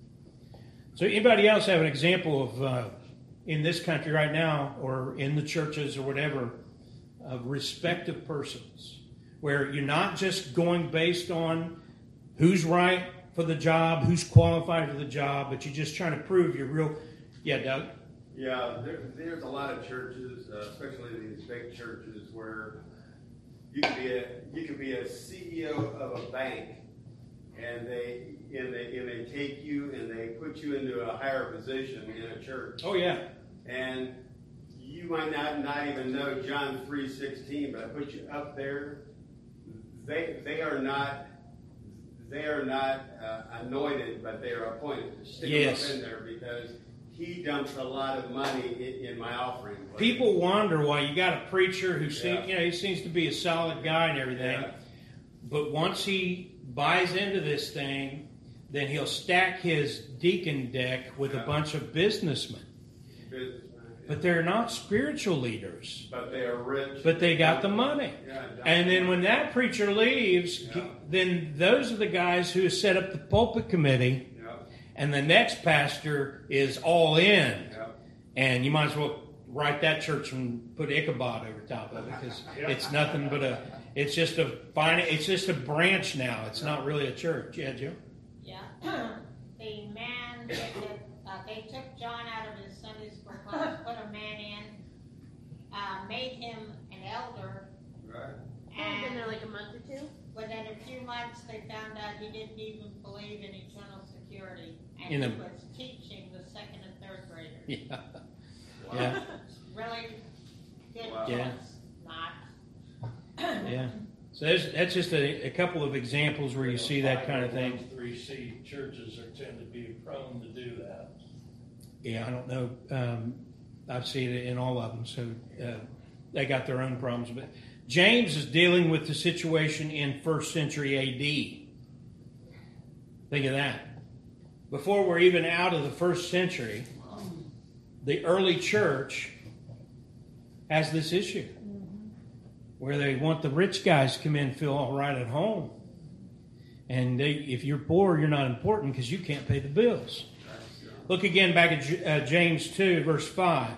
So anybody else have an example of, in this country right now, or in the churches or whatever, of respective persons, where you're not just going based on who's right for the job, who's qualified for the job, but you're just trying to prove you're real. Yeah, Doug? Yeah, there's a lot of churches, especially these big churches, where you could be a CEO of a bank, and they take you and they put you into a higher position in a church. Oh yeah. And you might not even know John 3:16, but I put you up there. They are not anointed, but they are appointed. Stick them up in there because he dumps a lot of money in my offering. People wonder why you got a preacher who he seems to be a solid guy and everything, but once he buys into this thing, then he'll stack his deacon deck with a bunch of businessmen. But they're not spiritual leaders. But they are rich. But they got the money. And then when that preacher leaves, then those are the guys who set up the pulpit committee. And the next pastor is all in. And you might as well write that church and put Ichabod over top of it, because it's nothing but it's just a branch now. It's not really a church. Yeah, Joe? Yeah. The man that they took John out of his Sunday school class, put a man in, made him an elder. Right. And been there like a month or two. within a few months, they found out he didn't even believe in eternal security. And In he a- was teaching the second and third graders. Yeah. Yeah. Really good Wow. Yeah. choice. Not. Yeah. So that's just a couple of examples where you see that kind of thing. 3C churches are tend to be prone to do that. Yeah, I don't know. I've seen it in all of them. So they got their own problems. But James is dealing with the situation in 1st century AD. Think of that. Before we're even out of the 1st century, the early church has this issue where they want the rich guys to come in and feel all right at home. And if you're poor, you're not important because you can't pay the bills. Look again back at James 2, verse 5.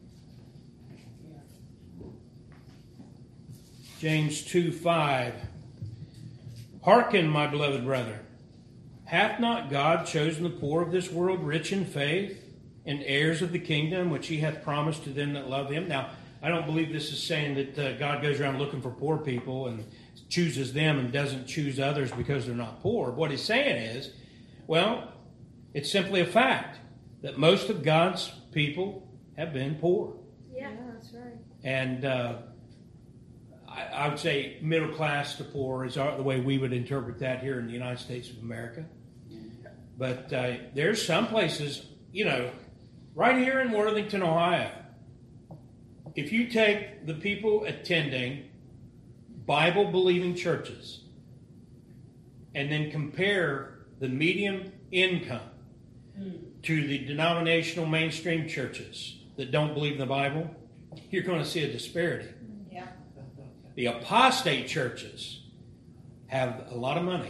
James 2:5. Hearken, my beloved brethren, hath not God chosen the poor of this world rich in faith, and heirs of the kingdom which he hath promised to them that love him? Now, I don't believe this is saying that God goes around looking for poor people and chooses them and doesn't choose others because they're not poor. What he's saying is, well, it's simply a fact that most of God's people have been poor. Yeah, that's right. And I would say middle class to poor is the way we would interpret that here in the United States of America. But there's some places, right here in Worthington, Ohio, if you take the people attending Bible-believing churches and then compare the median income to the denominational mainstream churches that don't believe in the Bible, you're going to see a disparity. Yeah. The apostate churches have a lot of money.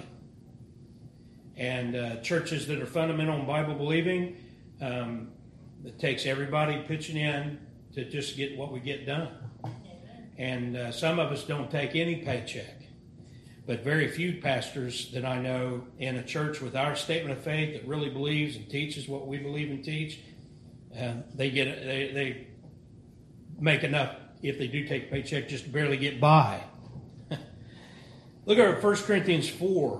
And churches that are fundamental and Bible-believing, it takes everybody pitching in to just get what we get done. And some of us don't take any paycheck. But very few pastors that I know in a church with our statement of faith that really believes and teaches what we believe and teach, they make enough, if they do take a paycheck, just to barely get by. Look at 1 Corinthians 4.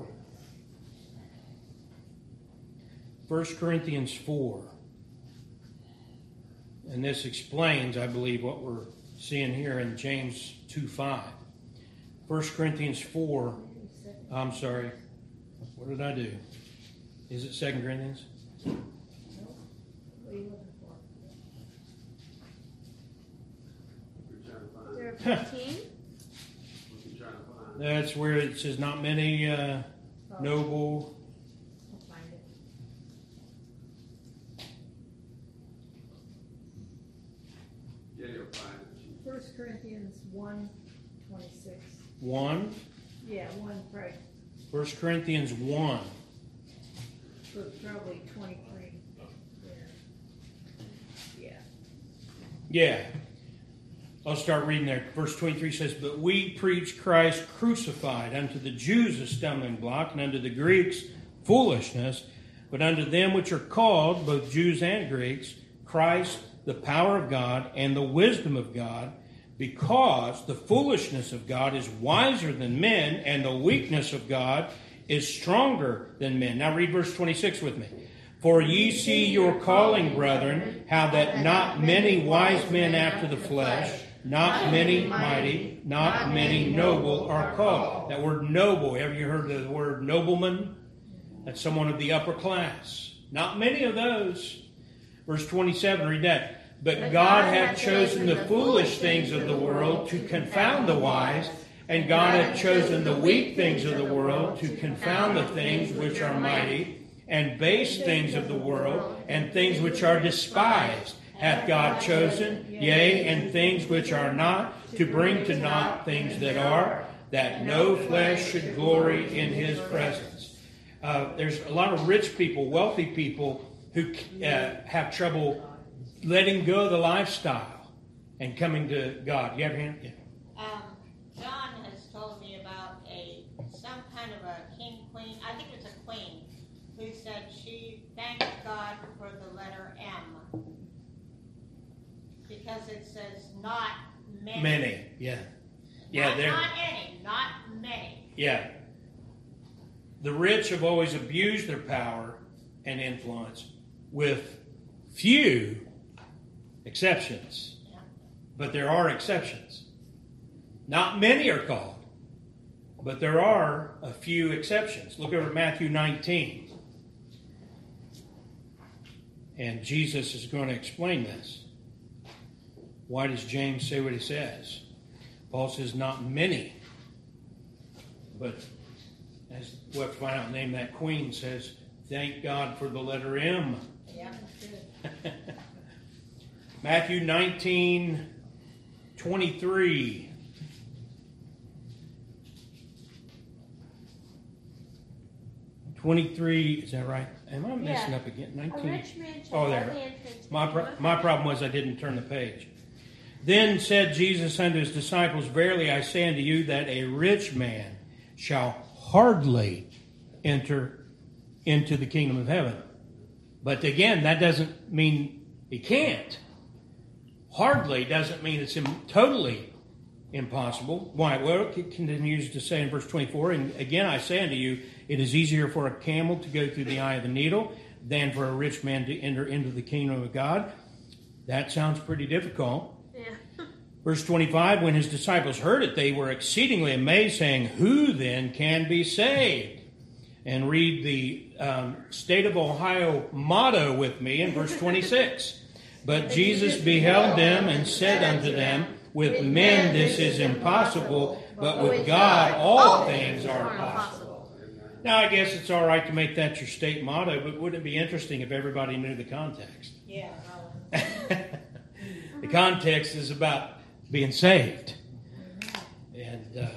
1 Corinthians 4. And this explains, I believe, what we're seeing here in James 2:5. 1 Corinthians 4. I'm sorry. What did I do? Is it 2 Corinthians? What are you looking for? Is there a 15? That's where it says, not many noble. I'll find it. Yeah, you'll find it. 1 Corinthians 1:26. 1. Yeah, 1, right. 1 Corinthians 1. So probably 23. Yeah. Yeah. I'll start reading there. Verse 23 says, but we preach Christ crucified, unto the Jews a stumbling block, and unto the Greeks foolishness, but unto them which are called, both Jews and Greeks, Christ the power of God and the wisdom of God, because the foolishness of God is wiser than men, and the weakness of God is stronger than men. Now read verse 26 with me. For ye see your calling, brethren, how that not many wise men after the flesh, not many mighty, not many noble are called. That word noble, have you heard the word nobleman? That's someone of the upper class. Not many of those. Verse 27, read that. But God hath chosen the foolish things of the world to confound the wise, and God hath chosen the weak things of the world to confound the things which are mighty, and base things of the world, and things which are despised hath God chosen, yea, and things which are not, to bring to naught things that are, that no flesh should glory in his presence. There's a lot of rich people, wealthy people, who have trouble letting go of the lifestyle and coming to God. You have a hand? Yeah. John has told me about some kind of a queen, I think it's a queen, who said she thanked God for the letter M. Because it says not many. Many, yeah. Yeah, not any, not many. Yeah. The rich have always abused their power and influence, with few exceptions. Yeah. But there are exceptions. Not many are called, but there are a few exceptions. Look over at Matthew 19. And Jesus is going to explain this. Why does James say what he says? Paul says, not many. But as we'll find out, name that queen says, thank God for the letter M. Yeah. Matthew 19:23. Is that right? Am I messing up again? A 19. rich man shall Oh, there. hardly enter into My the my problem was I didn't turn the page. Then said Jesus unto his disciples, Verily I say unto you that a rich man shall hardly enter into the kingdom of heaven. But again, that doesn't mean he can't. Hardly doesn't mean it's totally impossible. Why? Well, it continues to say in verse 24, and again I say unto you, it is easier for a camel to go through the eye of a needle than for a rich man to enter into the kingdom of God. That sounds pretty difficult. Yeah. Verse 25, when his disciples heard it, they were exceedingly amazed, saying, Who then can be saved? And read the State of Ohio motto with me in verse 26. But Jesus beheld them and said unto them, With men this is impossible, but with God all things are possible. Now, I guess it's all right to make that your state motto, but wouldn't it be interesting if everybody knew the context? Yeah. The context is about being saved. And,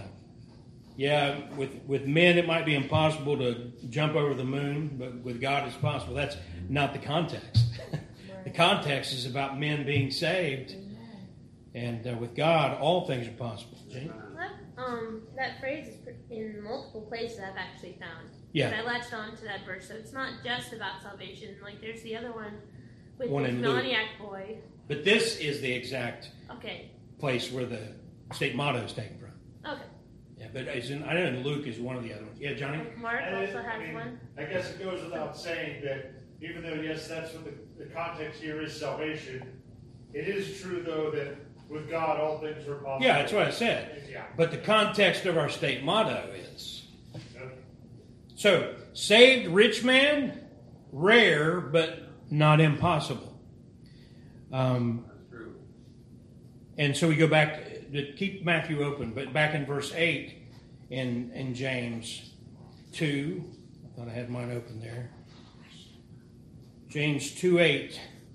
with men it might be impossible to jump over the moon, but with God it's possible. That's not the context. The context is about men being saved. And with God, all things are possible. Jane? That phrase is in multiple places I've actually found. Yeah. I latched on to that verse, so it's not just about salvation. Like there's the other one with One the in Luke. demoniac boy. But this is the exact Okay. place where the state motto is taken from. Okay. Yeah, but I know Luke is one of the other ones. Yeah, Johnny? Mark And also has one. I guess it goes without saying that even though, yes, that's what the context here is salvation, it is true, though, that with God all things are possible. Yeah, that's what I said. Yeah. But the context of our state motto is. So, saved rich man, rare, but not impossible. That's true. And so we go back, to keep Matthew open, but back in verse 8 in James 2, I thought I had mine open there. James 2:8.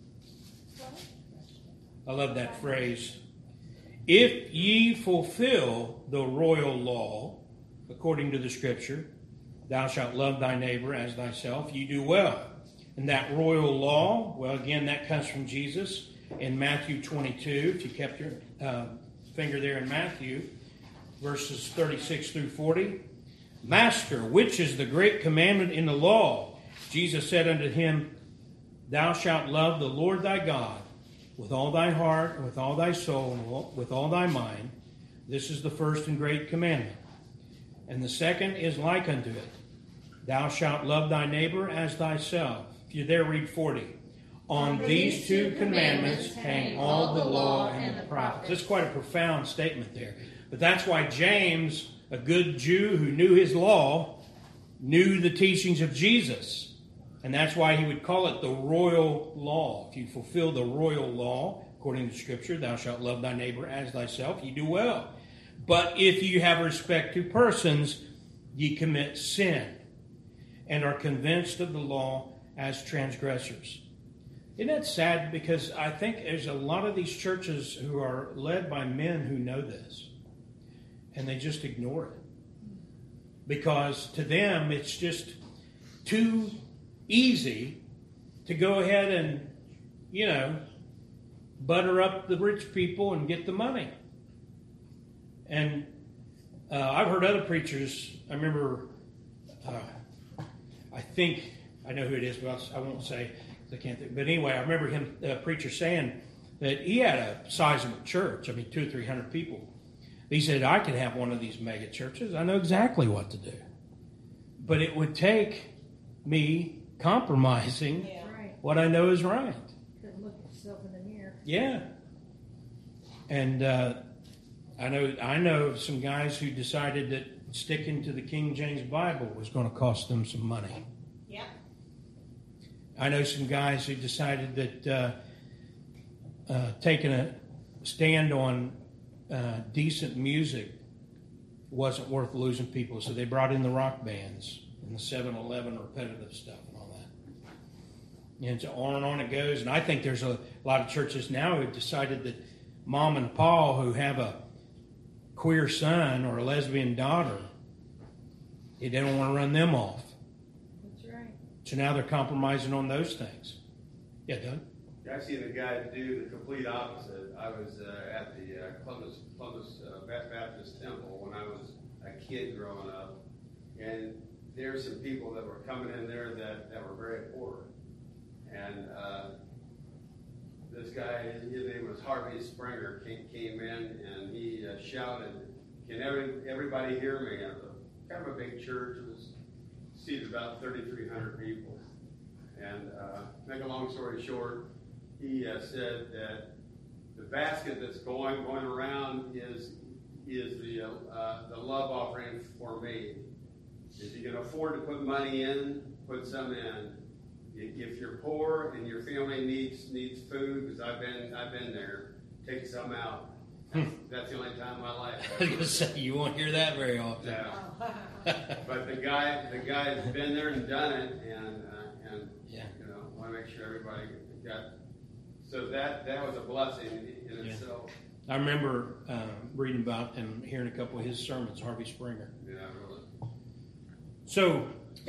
I love that phrase. If ye fulfill the royal law, according to the scripture, thou shalt love thy neighbor as thyself, ye do well. And that royal law, well, again, that comes from Jesus in Matthew 22. If you kept your finger there in Matthew, verses 36 through 40. Master, which is the great commandment in the law? Jesus said unto him, Thou shalt love the Lord thy God with all thy heart, and with all thy soul, and with all thy mind. This is the first and great commandment. And the second is like unto it. Thou shalt love thy neighbor as thyself. If you're there, read 40. On these two commandments hang all the law and the prophets. That's quite a profound statement there. But that's why James, a good Jew who knew his law, knew the teachings of Jesus. And that's why he would call it the royal law. If you fulfill the royal law, according to Scripture, thou shalt love thy neighbor as thyself, you do well. But if you have respect to persons, ye commit sin, and are convinced of the law as transgressors. Isn't that sad? Because I think there's a lot of these churches who are led by men who know this, and they just ignore it. Because to them, it's just too easy to go ahead and, butter up the rich people and get the money. And I've heard other preachers, I remember, I know who it is, but I won't say, I can't think. But anyway, I remember him, a preacher, saying that he had a sizable church, 200 or 300 people. He said, I could have one of these mega churches. I know exactly what to do. But it would take me compromising what I know is right. Couldn't look at yourself in the mirror. Yeah. And I know some guys who decided that sticking to the King James Bible was going to cost them some money. Yeah. I know some guys who decided that taking a stand on decent music wasn't worth losing people, so they brought in the rock bands and the 7-Eleven repetitive stuff and all that. And so on it goes. And I think there's a lot of churches now who've decided that mom and pa who have a queer son or a lesbian daughter, they don't want to run them off. That's right. So now they're compromising on those things. Yeah, Doug? I've seen a guy do the complete opposite. I was at the Columbus Baptist Temple when I was a kid growing up, and there were some people that were coming in there that were very poor. And this guy, his name was Harvey Springer, came in and he shouted, "Can everybody hear me?" And it was kind of a big church. It was seated about 3,300 people. And make a long story short, he said that the basket that's going around is the love offering for me. If you can afford to put money in, put some in. If you're poor and your family needs food, because I've been there, take some out. That's the only time in my life. I was going to say, you won't hear that very often. No. But the guy's been there and done it, and yeah. Want to make sure everybody got. So that was a blessing in itself. I remember reading about and hearing a couple of his sermons, Harvey Springer. Yeah, really. So,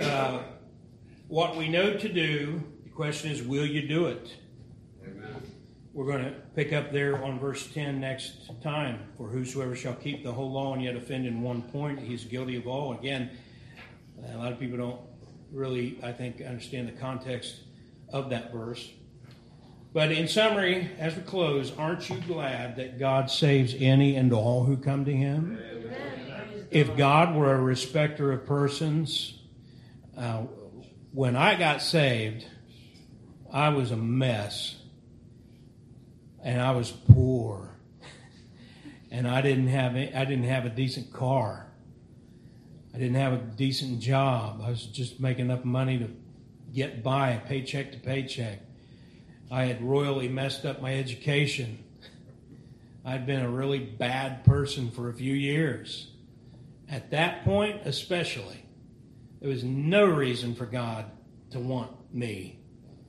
what we know to do, the question is, will you do it? Amen. We're going to pick up there on verse 10 next time. For whosoever shall keep the whole law and yet offend in one point, he is guilty of all. Again, a lot of people don't really, I think, understand the context of that verse. But in summary, as we close, aren't you glad that God saves any and all who come to Him? Amen. If God were a respecter of persons, when I got saved, I was a mess. And I was poor. And I didn't have a decent car. I didn't have a decent job. I was just making enough money to get by, paycheck to paycheck. I had royally messed up my education. I'd been a really bad person for a few years. At that point especially, there was no reason for God to want me.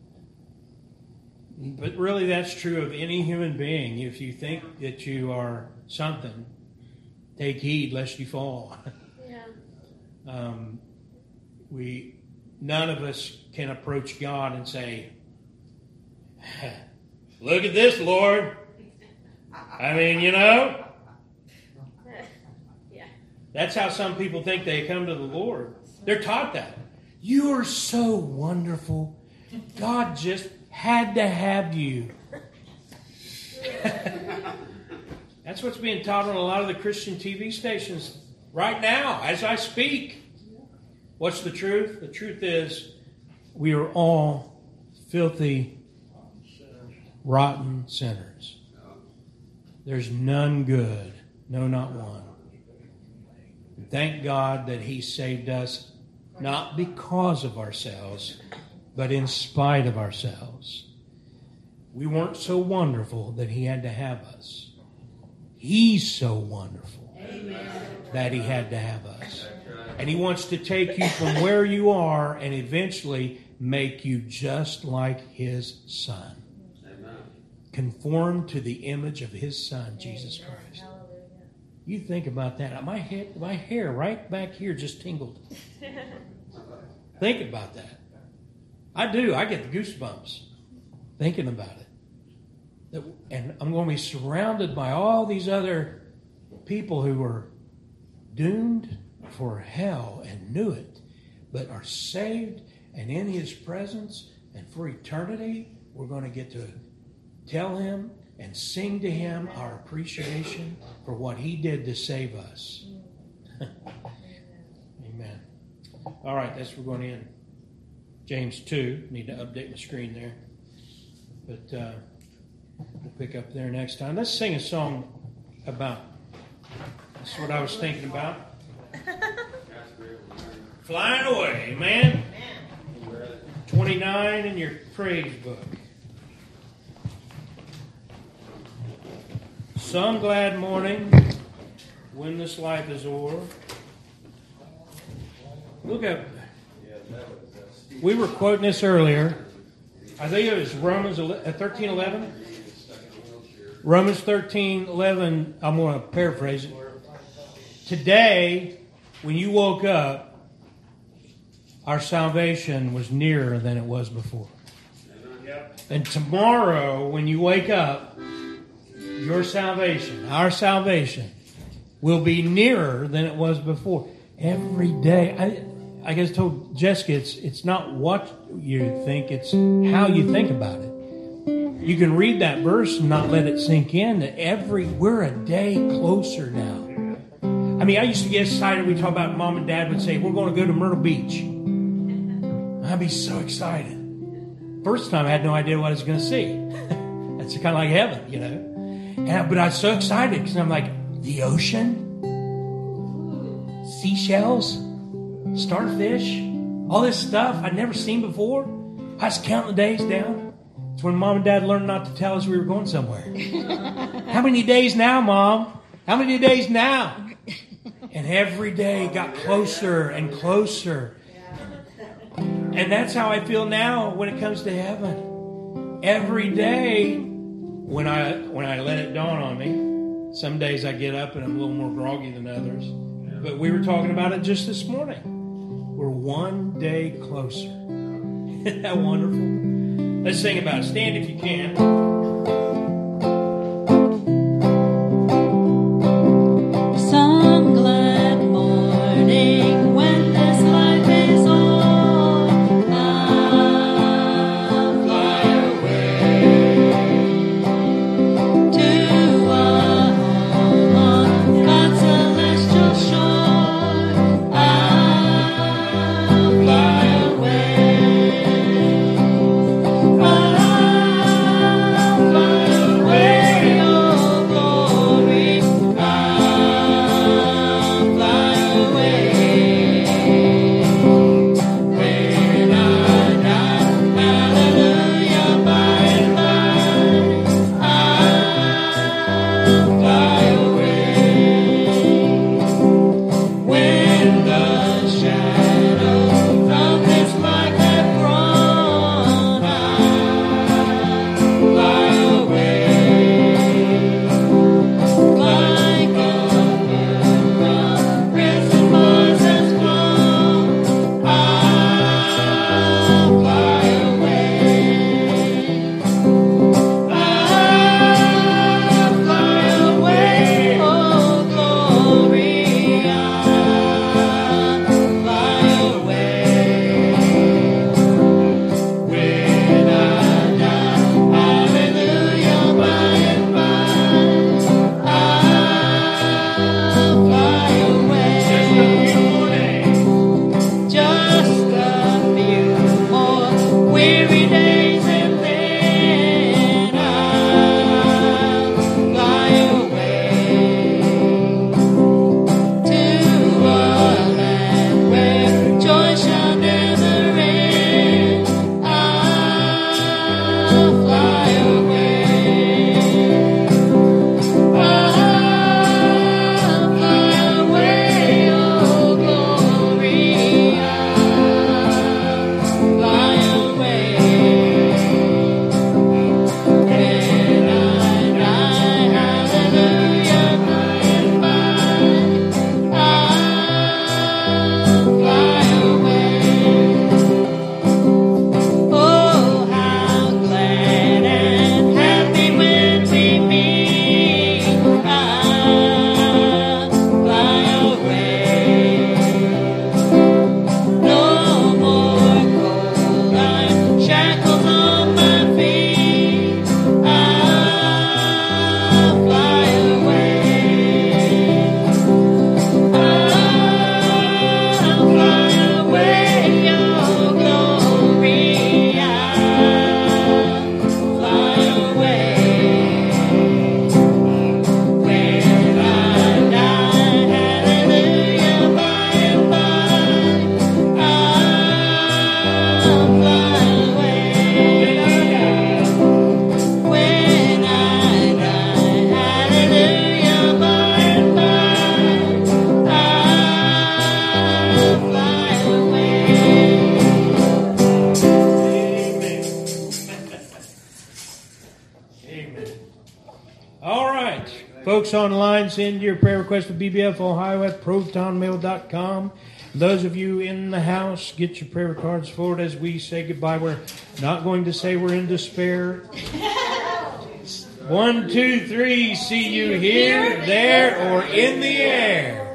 But really that's true of any human being. If you think that you are something, take heed lest you fall. Yeah. None of us can approach God and say, "Look at this, Lord." I mean, Yeah. That's how some people think they come to the Lord. They're taught that. You are so wonderful. God just had to have you. That's what's being taught on a lot of the Christian TV stations right now as I speak. What's the truth? The truth is we are all filthy, rotten sinners. There's none good. No, not one. Thank God that He saved us not because of ourselves, but in spite of ourselves. We weren't so wonderful that He had to have us. He's so wonderful that He had to have us. And He wants to take you from where you are and eventually make you just like His Son. Conform to the image of His Son, Jesus Christ. You think about that. My hair right back here just tingled. Think about that. I do. I get the goosebumps thinking about it. And I'm going to be surrounded by all these other people who are doomed for hell and knew it, but are saved and in His presence, and for eternity we're going to get to tell Him and sing to Him our appreciation for what He did to save us. Amen. All right, that's where we're going to end. James 2. Need to update my screen there. But we'll pick up there next time. Let's sing a song about. That's what I was thinking about. Flying away, man. 29 in your praise book. Some glad morning when this life is o'er. Look at. We were quoting this earlier. I think it was Romans 13:11. Romans 13:11. I'm going to paraphrase it. Today, when you woke up, our salvation was nearer than it was before. And tomorrow, when you wake up, your salvation, our salvation, will be nearer than it was before. Every day. I guess I told Jessica, it's not what you think, it's how you think about it. You can read that verse and not let it sink in. We're a day closer now. I mean, I used to get excited. We talk about Mom and Dad would say, we're going to go to Myrtle Beach. I'd be so excited. First time I had no idea what I was going to see. That's kind of like heaven, you know. But I was so excited because I'm like, the ocean, seashells, starfish, all this stuff I'd never seen before. I was counting the days down. It's when Mom and Dad learned not to tell us we were going somewhere. How many days now, Mom? How many days now? And every day got closer and closer. And that's how I feel now when it comes to heaven. Every day, when I let it dawn on me, some days I get up and I'm a little more groggy than others. But we were talking about it just this morning. We're one day closer. Isn't that wonderful? Let's sing about it. Stand if you can. Some glad morning when this life is o'er, I'll fly away to a home on God's celestial shore. I'll fly away. I'll folks online, send your prayer request to bbfohio@protonmail.com. Those of you in the house, get your prayer cards forward as we say goodbye. We're not going to say we're in despair. 1, 2, 3, see you here, there, or in the air.